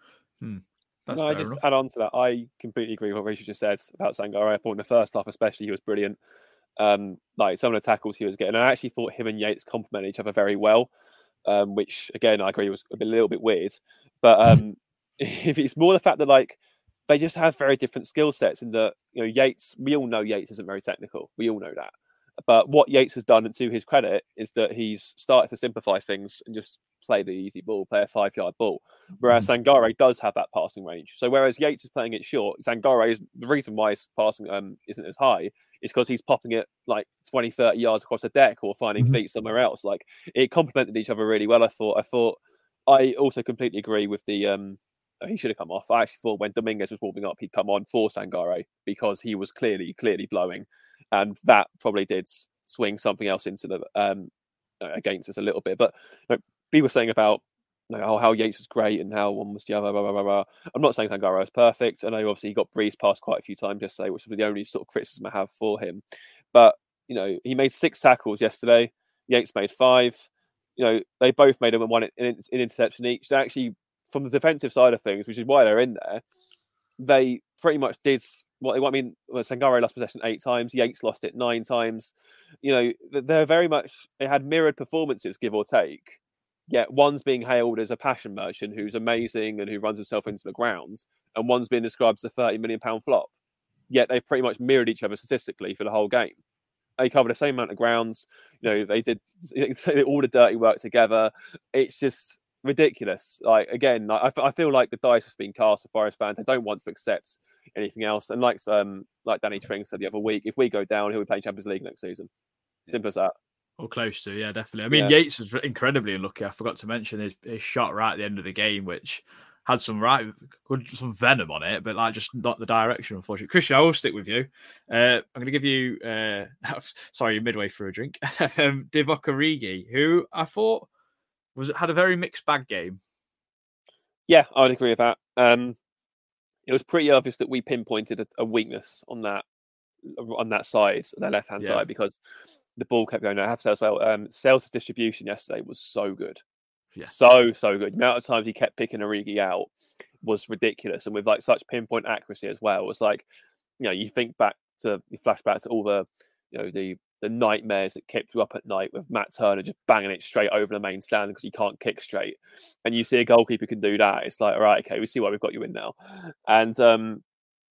Speaker 7: I just add on to that. I completely agree with what Richard just said about Sangare. I thought in the first half especially he was brilliant. Like some of the tackles he was getting. I actually thought him and Yates complement each other very well, which again I agree was a little bit weird. But if it's more the fact that like they just have very different skill sets, in that, you know, Yates, we all know Yates isn't very technical. We all know that. But what Yates has done, and to his credit, is that he's started to simplify things and just play the easy ball, play a 5-yard ball. Whereas Sangare does have that passing range. So whereas Yates is playing it short, Sangare is the reason why his passing isn't as high is because he's popping it like 20, 30 yards across the deck or finding feet somewhere else. Like, it complemented each other really well. I also completely agree with the he should have come off. I actually thought when Dominguez was warming up, he'd come on for Sangare because he was clearly blowing, and that probably did swing something else into the against us a little bit. But people were saying about how Yates was great and how one was blah, blah, blah, blah, blah. I'm not saying Sangare was perfect. I know obviously he got breezed past quite a few times yesterday, which was the only sort of criticism I have for him. But he made 6 tackles yesterday. Yates made 5. They both made one in interception each. They actually, from the defensive side of things, which is why they're in there, they pretty much did what they want. I mean, Sangare lost possession 8 times. Yates lost it 9 times. They're very much, they had mirrored performances, give or take. Yet one's being hailed as a passion merchant who's amazing and who runs himself into the ground, and one's being described as a £30 million flop. Yet they pretty much mirrored each other statistically for the whole game. They covered the same amount of grounds. They did all the dirty work together. It's just ridiculous. Like, again, I feel like the dice has been cast for Forest fans. They don't want to accept anything else. And like Danny Tring said the other week, if we go down, he'll be playing Champions League next season. Simple as that.
Speaker 2: Or close to, yeah, definitely. I mean, Yates was incredibly unlucky. I forgot to mention his shot right at the end of the game, which had some venom on it, but just not the direction, unfortunately. Christian, I will stick with you. I'm going to give you, sorry, you're midway through a drink. Divock Origi, who I thought had a very mixed bag game.
Speaker 7: Yeah, I would agree with that. It was pretty obvious that we pinpointed a weakness on that side, their left-hand side, because the ball kept going. I have to say as well, Sales' distribution yesterday was so good. Yeah. So good. The amount of times he kept picking Origi out was ridiculous. And with such pinpoint accuracy as well, it was like, you flash back to all the, the nightmares that kept you up at night with Matt Turner just banging it straight over the main stand because he can't kick straight. And you see a goalkeeper can do that. It's like, all right, okay, we see why we've got you in now. And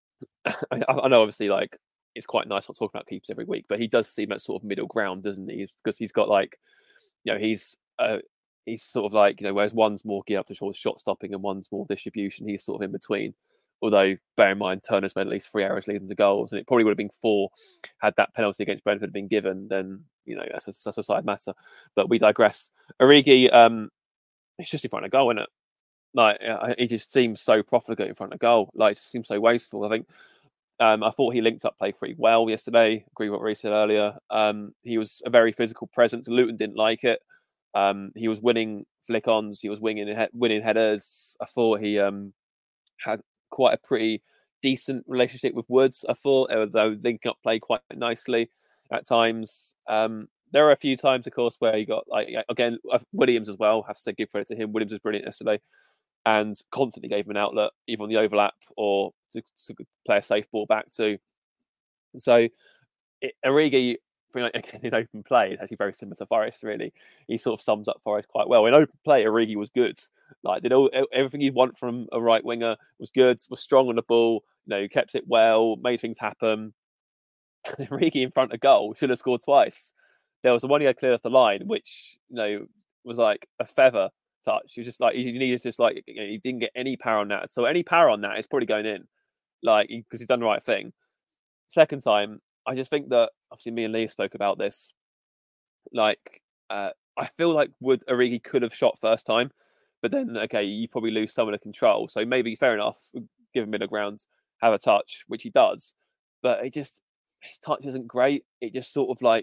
Speaker 7: I know obviously like it's quite nice not talking about keepers every week, but he does seem that sort of middle ground, doesn't he? Because he's got like, he's sort of like, whereas one's more geared up to shot stopping and one's more distribution, he's sort of in between. Although, bear in mind, Turner's made at least 3 errors leading to goals, and it probably would have been 4 had that penalty against Brentford been given. Then, that's a side matter. But we digress. Origi, it's just in front of goal, isn't it? Like, he just seems so profligate in front of goal. Like, it seems so wasteful. I think I thought he linked up play pretty well yesterday. Agree with what Reece said earlier. He was a very physical presence. Luton didn't like it. He was winning flick-ons. He was winning headers. I thought he had quite a pretty decent relationship with Woods. I thought, although linking up play quite nicely at times. There are a few times, of course, where he got again Williams as well. I have to say, give credit to him. Williams was brilliant yesterday, and constantly gave him an outlet, either on the overlap or to play a safe ball back to. So Origi, in open play, is actually very similar to Forest. Really, he sort of sums up Forest quite well. In open play, Origi was good. Like did everything you want from a right winger. Was good. Was strong on the ball. Kept it well. Made things happen. Origi in front of goal should have scored twice. There was the one he had cleared off the line, which was like a feather touch. He was just like he didn't get any power on that. So any power on that is probably going in, because he's done the right thing. Second time, I just think that obviously me and Lee spoke about this. I feel like Origi could have shot first time, but then you probably lose some of the control. So maybe fair enough, give him middle ground, have a touch, which he does, but his touch isn't great. It just sort of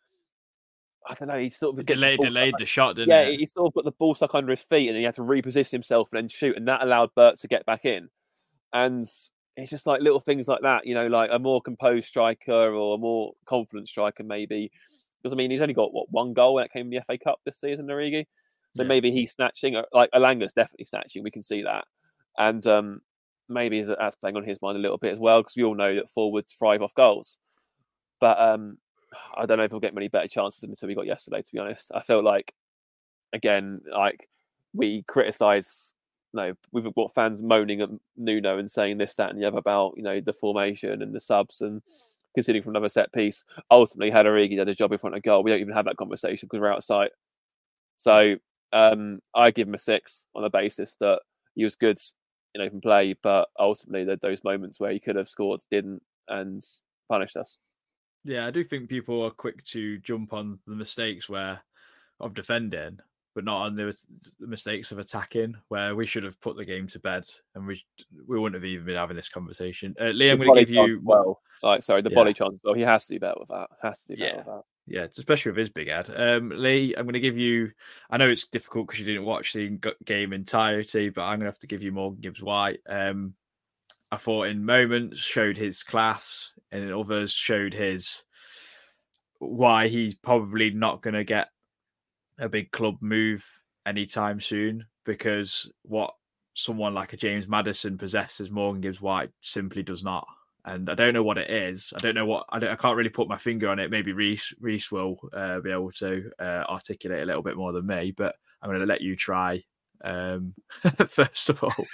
Speaker 7: I don't know. He sort of
Speaker 2: delayed the shot, didn't it?
Speaker 7: He sort of got the ball stuck under his feet, and he had to reposition himself and then shoot, and that allowed Bert to get back in. And it's just like little things like that, like a more composed striker or a more confident striker, maybe. Because he's only got one goal when it came in the FA Cup this season, Origi. So maybe he's snatching, like Alanga's definitely snatching. We can see that, and maybe that's playing on his mind a little bit as well, because we all know that forwards thrive off goals. But I don't know if we'll get many better chances until we got yesterday, to be honest. I felt like, again, we criticise, we've got fans moaning at Nuno and saying this, that, and the other about, the formation and the subs and considering from another set piece. Ultimately, had Origi done his job in front of goal, we don't even have that conversation because we're outside. So I give him a 6 on the basis that he was good in open play, but ultimately those moments where he could have scored didn't and punished us.
Speaker 2: Yeah, I do think people are quick to jump on the mistakes of defending, but not on the mistakes of attacking, where we should have put the game to bed and we wouldn't have even been having this conversation. Lee, I'm going to give you...
Speaker 7: the body chance. Well, he has to do better with that.
Speaker 2: Yeah, especially with his big head. Lee, I'm going to give you... I know it's difficult because you didn't watch the game entirety, but I'm going to have to give you Morgan Gibbs-White. I thought in moments showed his class, and in others showed why he's probably not going to get a big club move anytime soon, because what someone like a James Maddison possesses, Morgan Gibbs-White simply does not. And I don't know what it is. I can't really put my finger on it. Maybe Reece will be able to articulate a little bit more than me, but I'm going to let you try first of all.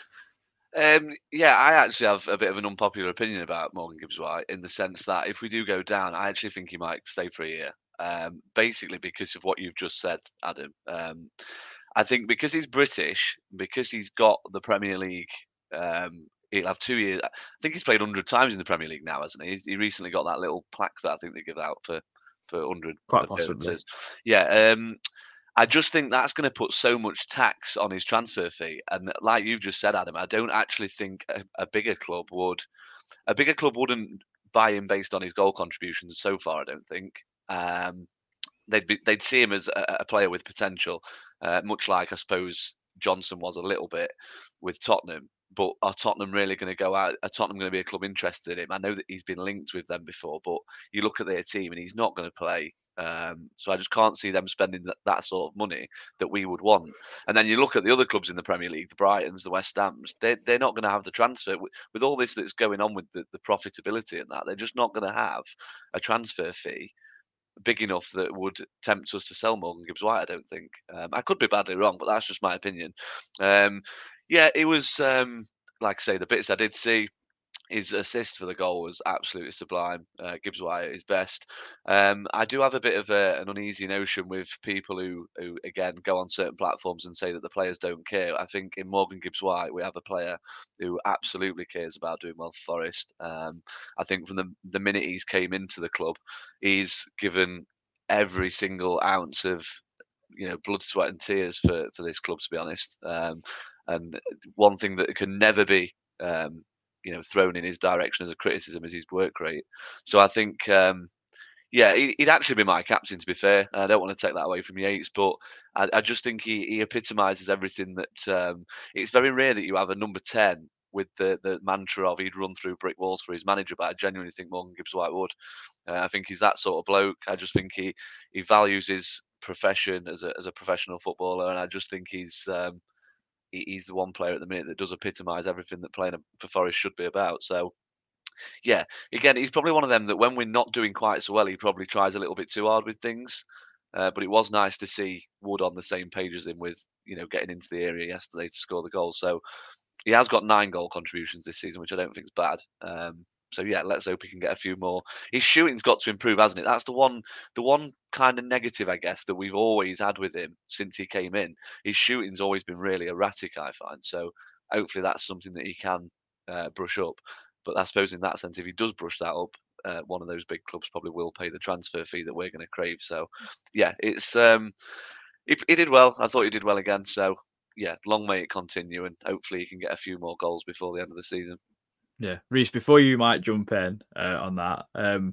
Speaker 8: I actually have a bit of an unpopular opinion about Morgan Gibbs-White, in the sense that if we do go down, I actually think he might stay for a year. Basically because of what you've just said, Adam. I think because he's British, because he's got the Premier League, he'll have 2 years. I think he's played 100 times in the Premier League now, hasn't he? He recently got that little plaque that I think they give out for 100.
Speaker 2: Quite possibly.
Speaker 8: Yeah. I just think that's going to put so much tax on his transfer fee. And like you've just said, Adam, I don't actually think a bigger club wouldn't buy him based on his goal contributions so far, I don't think. They'd see him as a player with potential, much like I suppose Johnson was a little bit with Tottenham. But are Tottenham really going to go out? Are Tottenham going to be a club interested in him? I know that he's been linked with them before, but you look at their team and he's not going to play. So I just can't see them spending that sort of money that we would want. And then you look at the other clubs in the Premier League, the Brightons, the West Hams, they're not going to have the transfer. With all this that's going on with the profitability and that, they're just not going to have a transfer fee big enough that would tempt us to sell Morgan Gibbs-White, I don't think. I could be badly wrong, but that's just my opinion. It was, like I say, the bits I did see, his assist for the goal was absolutely sublime. Gibbs White at his best. I do have a bit of an uneasy notion with people who again go on certain platforms and say that the players don't care. I think in Morgan Gibbs White we have a player who absolutely cares about doing well for Forest. I think from the minute he's came into the club, he's given every single ounce of blood, sweat, and tears for this club. To be honest, and one thing that can never be thrown in his direction as a criticism is his work rate. So I think, he'd actually be my captain, to be fair. I don't want to take that away from Yates, but I just think he epitomises everything that... it's very rare that you have a number 10 with the mantra of he'd run through brick walls for his manager, but I genuinely think Morgan Gibbs White would. I think he's that sort of bloke. I just think he values his profession as a professional footballer, and I just think he's the one player at the minute that does epitomise everything that playing for Forest should be about. So, yeah, again, he's probably one of them that when we're not doing quite so well, he probably tries a little bit too hard with things. But it was nice to see Wood on the same page as him with, getting into the area yesterday to score the goal. So he has got 9 goal contributions this season, which I don't think is bad. So yeah, let's hope he can get a few more. His shooting's got to improve, hasn't it? That's the one kind of negative, I guess, that we've always had with him since he came in. His shooting's always been really erratic, I find. So hopefully that's something that he can brush up. But I suppose in that sense, if he does brush that up, one of those big clubs probably will pay the transfer fee that we're going to crave. So yeah, it's he did well. I thought he did well again. So yeah, long may it continue, and hopefully he can get a few more goals before the end of the season.
Speaker 2: Yeah, Reece, before you might jump in on that,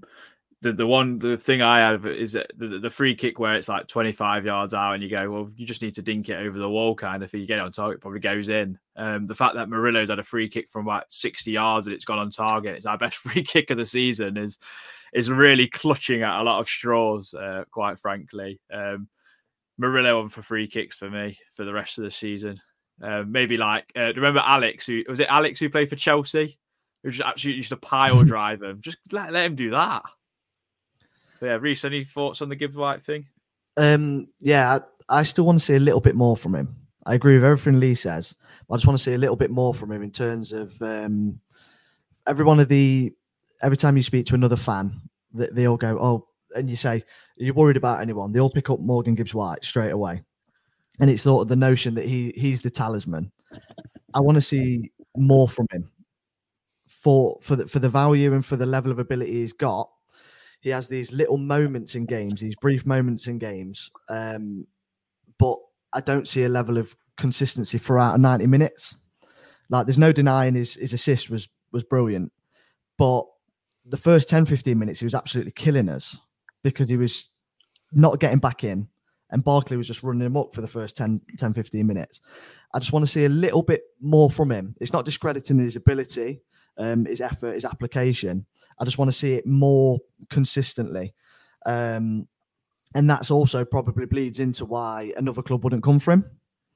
Speaker 2: the thing I have is the free kick where it's like 25 yards out and you go, well, you just need to dink it over the wall kind of thing. You get it on target, it probably goes in. The fact that Murillo's had a free kick from about 60 yards and it's gone on target, it's our best free kick of the season, is really clutching at a lot of straws, quite frankly. Murillo on for free kicks for me for the rest of the season. Maybe remember Alex? Was it Alex who played for Chelsea? Who just absolutely used to pile drive him. Just let him do that. But yeah, Reece, any thoughts on the Gibbs White thing?
Speaker 6: Yeah, I still want to see a little bit more from him. I agree with everything Lee says. But I just want to see a little bit more from him in terms of every time you speak to another fan, they all go, oh, and you say, are you worried about anyone? They all pick up Morgan Gibbs White straight away. And it's sort of the notion that he's the talisman. I want to see more from him. For the value and for the level of ability he's got, he has these little moments in games, these brief moments in games. But I don't see a level of consistency throughout 90 minutes. Like, there's no denying his assist was brilliant. But the first 10, 15 minutes, he was absolutely killing us because he was not getting back in. And Barkley was just running him up for the first 10, 15 minutes. I just want to see a little bit more from him. It's not discrediting his ability, his effort, his application. I just want to see it more consistently. And that's also probably bleeds into why another club wouldn't come for him.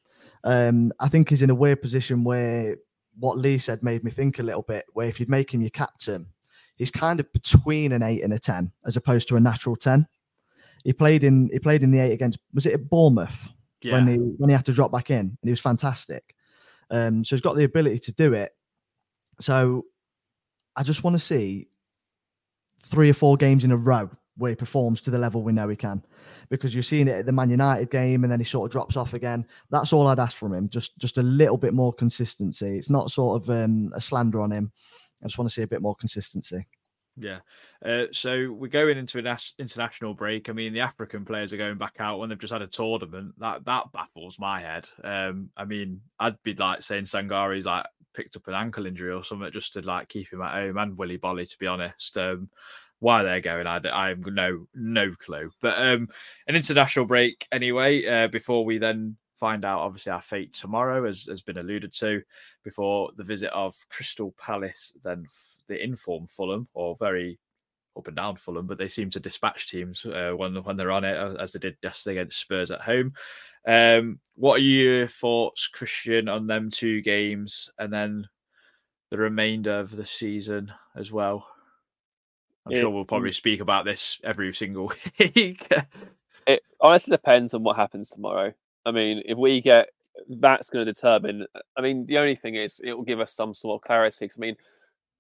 Speaker 6: I think he's in a weird position where what Lee said made me think a little bit, where if you'd make him your captain, he's kind of between an 8 and a 10 as opposed to a natural 10. He played in the 8 against, was it at Bournemouth?
Speaker 2: Yeah.
Speaker 6: When he had to drop back in, and he was fantastic. So he's got the ability to do it. So I just want to see 3 or 4 games in a row where he performs to the level we know he can, because you're seeing it at the Man United game and then he sort of drops off again. That's all I'd ask from him. Just a little bit more consistency. It's not sort of a slander on him. I just want to see a bit more consistency.
Speaker 2: Yeah. So we're going into an international break. I mean, the African players are going back out when they've just had a tournament. That baffles my head. I mean, I'd be like saying Sangari's like picked up an ankle injury or something just to like keep him at home, and Willy Bolly, to be honest. Why they're going, I have no clue. But an international break anyway, before we then find out, obviously, our fate tomorrow, has been alluded to, before the visit of Crystal Palace, then the informed Fulham, or very up and down Fulham, but they seem to dispatch teams when they're on it, as they did yesterday against Spurs at home. What are your thoughts, Christian, on them 2 games and then the remainder of the season as well? I'm sure we'll probably speak about this every single week.
Speaker 7: It honestly depends on what happens tomorrow. I mean, if we get, that's going to determine. I mean, the only thing is it will give us some sort of clarity. Because I mean,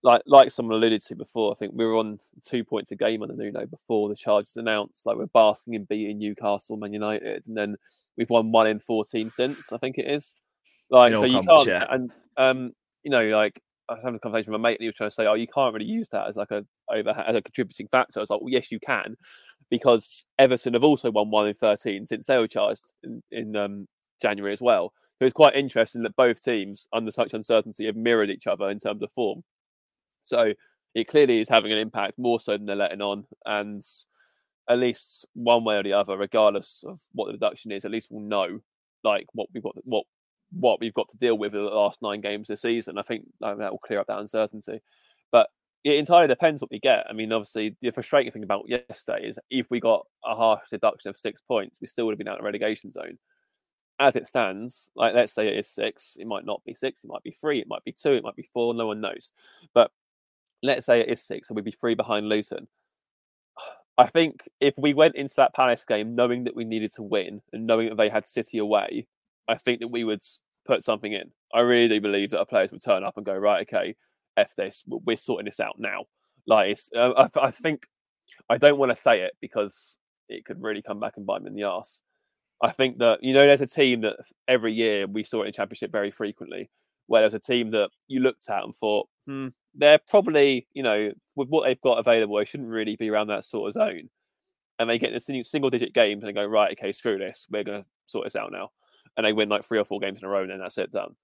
Speaker 7: like someone alluded to before, I think we were on 2 points a game on the Nuno before the charges announced. Like, we're basking in beating Newcastle, Man United, and then we've won 1 in 14 since, I think it is. Like, so you can't, and you know, like, I was having a conversation with my mate and he was trying to say, oh, you can't really use that as like as a contributing factor. I was like, well, yes, you can, because Everton have also won 1 in 13 since they were charged in January as well. So it's quite interesting that both teams, under such uncertainty, have mirrored each other in terms of form. So it clearly is having an impact more so than they're letting on. And at least one way or the other, regardless of what the deduction is, at least we'll know like what we've got to deal with in the last 9 games this season. I think that will clear up that uncertainty. But it entirely depends what we get. I mean, obviously, the frustrating thing about yesterday is if we got a harsh deduction of 6 points, we still would have been out of the relegation zone. As it stands, like, let's say it is 6, it might not be 6, it might be 3, it might be 2, it might be 4, no one knows. But let's say it is 6, so we'd be 3 behind Luton. I think if we went into that Palace game knowing that we needed to win and knowing that they had City away, I think that we would put something in. I really do believe that our players would turn up and go, right, okay, F this, we're sorting this out now. Like, I think, I don't want to say it because it could really come back and bite me in the arse. I think that, you know, there's a team that every year we saw in the Championship very frequently, where there's a team that you looked at and thought, they're probably, you know, with what they've got available, they shouldn't really be around that sort of zone. And they get the single-digit games and they go, right, okay, screw this, we're going to sort this out now. And they win like 3 or 4 games in a row, and then that's it, done.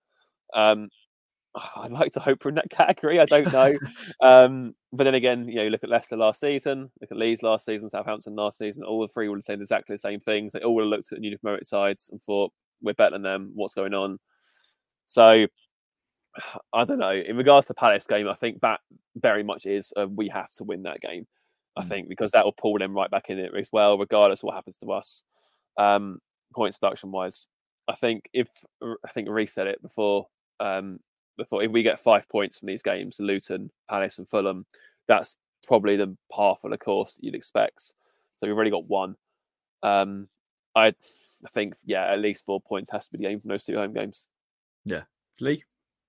Speaker 7: I'd like to hope we're in that category. I don't know. But then again, you know, look at Leicester last season, look at Leeds last season, Southampton last season. All the 3 would have said exactly the same things. They all would have looked at the newly promoted sides and thought, we're better than them. What's going on? So, I don't know. In regards to Palace game, I think that very much is we have to win that game. I think, because that will pull them right back in it as well, regardless of what happens to us. Points deduction wise, I think Reece said it before. If we get 5 points from these games, Luton, Palace, and Fulham, that's probably the path of the course that you'd expect. So we've already got 1. I think, at least 4 points has to be the aim from those 2 home games.
Speaker 2: Yeah, Lee.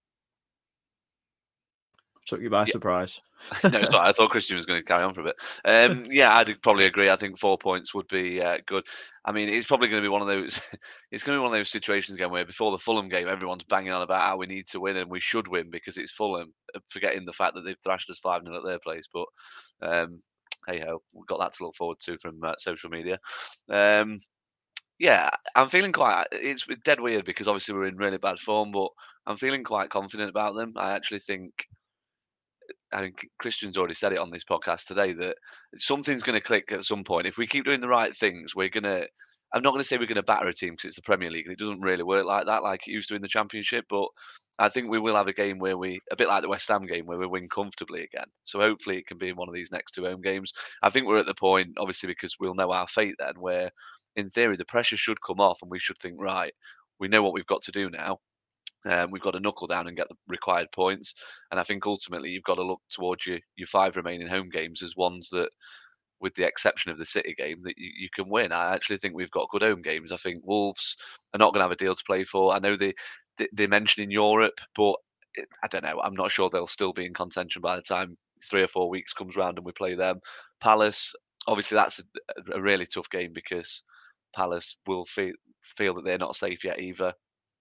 Speaker 2: Took you by surprise.
Speaker 8: No, it's not. I thought Christian was going to carry on for a bit. I'd probably agree. I think 4 points would be good. I mean, it's probably going to be one of those. It's going to be one of those situations again where before the Fulham game, everyone's banging on about how we need to win and we should win because it's Fulham, forgetting the fact that they've thrashed us 5-0 at their place. But hey ho, we've got that to look forward to from social media. I'm feeling quite. It's dead weird because obviously we're in really bad form, but I'm feeling quite confident about them. I think Christian's already said it on this podcast today that something's going to click at some point. If we keep doing the right things, we're going to. I'm not going to say we're going to batter a team because it's the Premier League and it doesn't really work like that, like it used to in the Championship. But I think we will have a game where a bit like the West Ham game, where we win comfortably again. So hopefully it can be in one of these next 2 home games. I think we're at the point, obviously, because we'll know our fate then, where in theory the pressure should come off and we should think, right, we know what we've got to do now. We've got to knuckle down and get the required points. And I think ultimately you've got to look towards your 5 remaining home games as ones that, with the exception of the City game, that you can win. I actually think we've got good home games. I think Wolves are not going to have a deal to play for. I know they mentioned in Europe, but I don't know. I'm not sure they'll still be in contention by the time 3 or 4 weeks comes round and we play them. Palace, obviously that's a really tough game because Palace will feel that they're not safe yet either.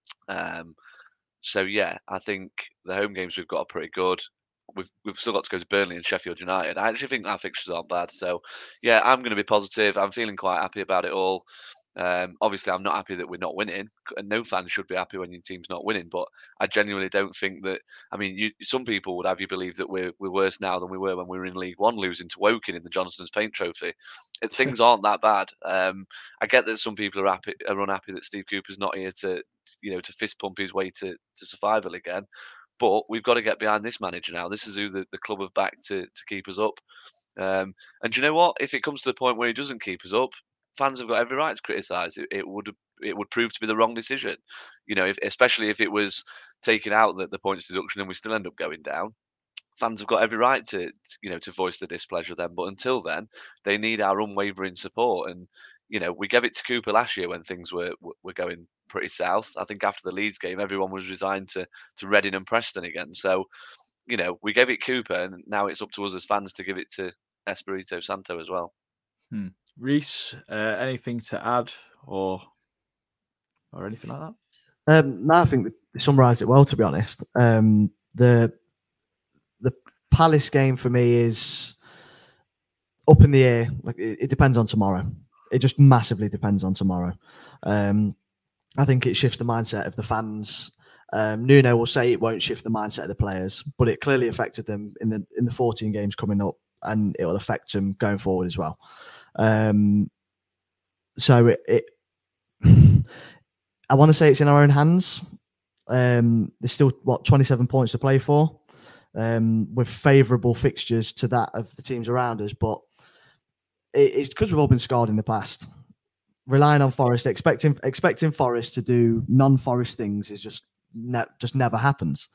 Speaker 8: I think the home games we've got are pretty good. We've still got to go to Burnley and Sheffield United. I actually think our fixtures aren't bad. So, I'm going to be positive. I'm feeling quite happy about it all. Obviously, I'm not happy that we're not winning. And no fan should be happy when your team's not winning. But I genuinely don't think that. I mean, some people would have you believe that we're worse now than we were when we were in League One, losing to Woking in the Johnstone's Paint Trophy. Things aren't that bad. I get that some people are unhappy that Steve Cooper's not here to fist pump his way to survival again. But we've got to get behind this manager now. This is who the club have backed to keep us up. And do you know what? If it comes to the point where he doesn't keep us up, fans have got every right to criticise. It would prove to be the wrong decision. Especially if it was taken out the points deduction and we still end up going down. Fans have got every right to voice their displeasure then. But until then, they need our unwavering support. And we gave it to Cooper last year when things were going pretty south. I think after the Leeds game, everyone was resigned to Reading and Preston again. So we gave it Cooper, and now it's up to us as fans to give it to Espirito Santo as well.
Speaker 2: Reece, anything to add or anything like that?
Speaker 6: No, I think they summarised it well, to be honest. The Palace game for me is up in the air. Like it depends on tomorrow. It just massively depends on tomorrow. I think it shifts the mindset of the fans. Nuno will say it won't shift the mindset of the players, but it clearly affected them in the 14 games coming up, and it will affect them going forward as well. So I want to say it's in our own hands. There's still 27 points to play for, with favourable fixtures to that of the teams around us. But it's because we've all been scarred in the past. Relying on Forest, expecting Forest to do non-Forest things is just never happens.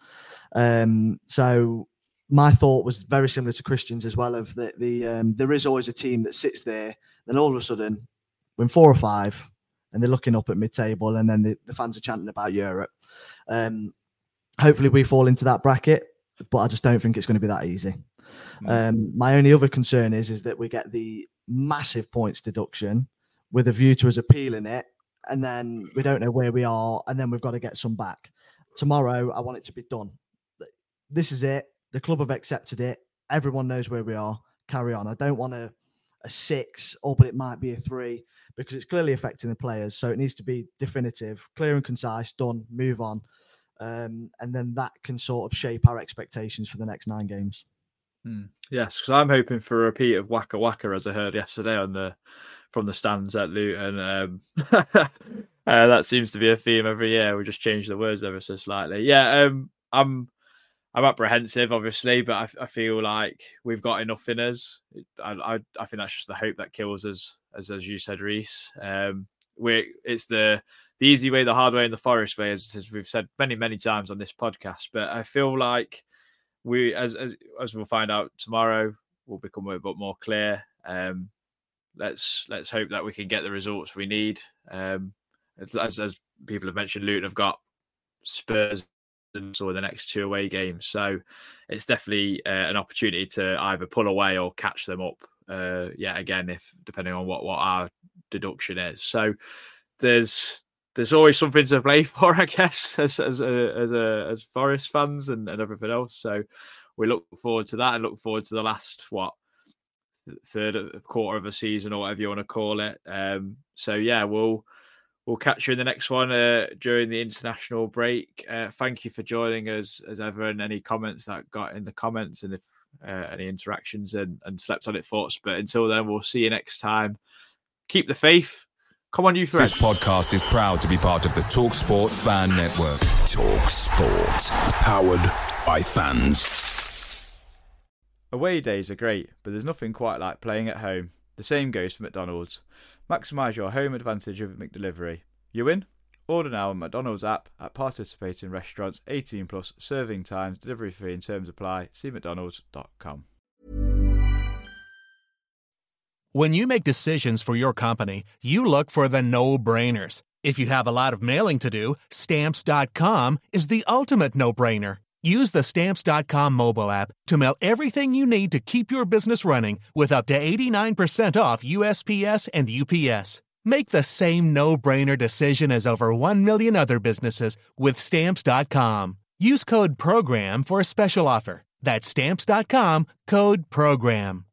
Speaker 6: So my thought was very similar to Christian's as well. Of there is always a team that sits there, then all of a sudden win 4 or 5. And they're looking up at mid-table, and then the fans are chanting about Europe. Hopefully we fall into that bracket, but I just don't think it's going to be that easy. My only other concern is that we get the massive points deduction with a view to us appealing it, and then we don't know where we are, and then we've got to get some back. Tomorrow, I want it to be done. This is it. The club have accepted it. Everyone knows where we are. Carry on. I don't want a 6, but it might be a 3, because it's clearly affecting the players. So it needs to be definitive, clear and concise, done, move on. And then that can sort of shape our expectations for the next 9 games.
Speaker 2: Yes, because I'm hoping for a repeat of Waka Waka, as I heard yesterday from the stands at Luton. That seems to be a theme every year. We just change the words ever so slightly. Yeah, I'm apprehensive, obviously, but I feel like we've got enough in us. I think that's just the hope that kills us, as you said, Reece. It's the easy way, the hard way, and the Forest way, as we've said many times on this podcast. But I feel like we, as we'll find out tomorrow, will become a bit more clear. Let's hope that we can get the results we need. As people have mentioned, Luton have got Spurs or the next 2 away games, so it's definitely an opportunity to either pull away or catch them up yet again, if depending on what our deduction is. So there's always something to play for, I guess, as Forest fans and everything else. So we look forward to that and look forward to the last third of quarter of a season, or whatever you want to call it. So yeah, we'll catch you in the next one during the international break. Thank you for joining us as ever, and any comments that got in the comments, and if any interactions and slept on it thoughts. But until then, we'll see you next time. Keep the faith. Come on, you friends.
Speaker 3: This podcast is proud to be part of the TalkSport Fan Network. TalkSport. Powered by fans.
Speaker 2: Away days are great, but there's nothing quite like playing at home. The same goes for McDonald's. Maximise your home advantage with McDelivery. You win? Order now on McDonald's app at participating restaurants. 18+, serving times, delivery fee and terms apply. See mcdonalds.com.
Speaker 9: When you make decisions for your company, you look for the no-brainers. If you have a lot of mailing to do, Stamps.com is the ultimate no-brainer. Use the Stamps.com mobile app to mail everything you need to keep your business running with up to 89% off USPS and UPS. Make the same no-brainer decision as over 1 million other businesses with Stamps.com. Use code PROGRAM for a special offer. That's Stamps.com, code PROGRAM.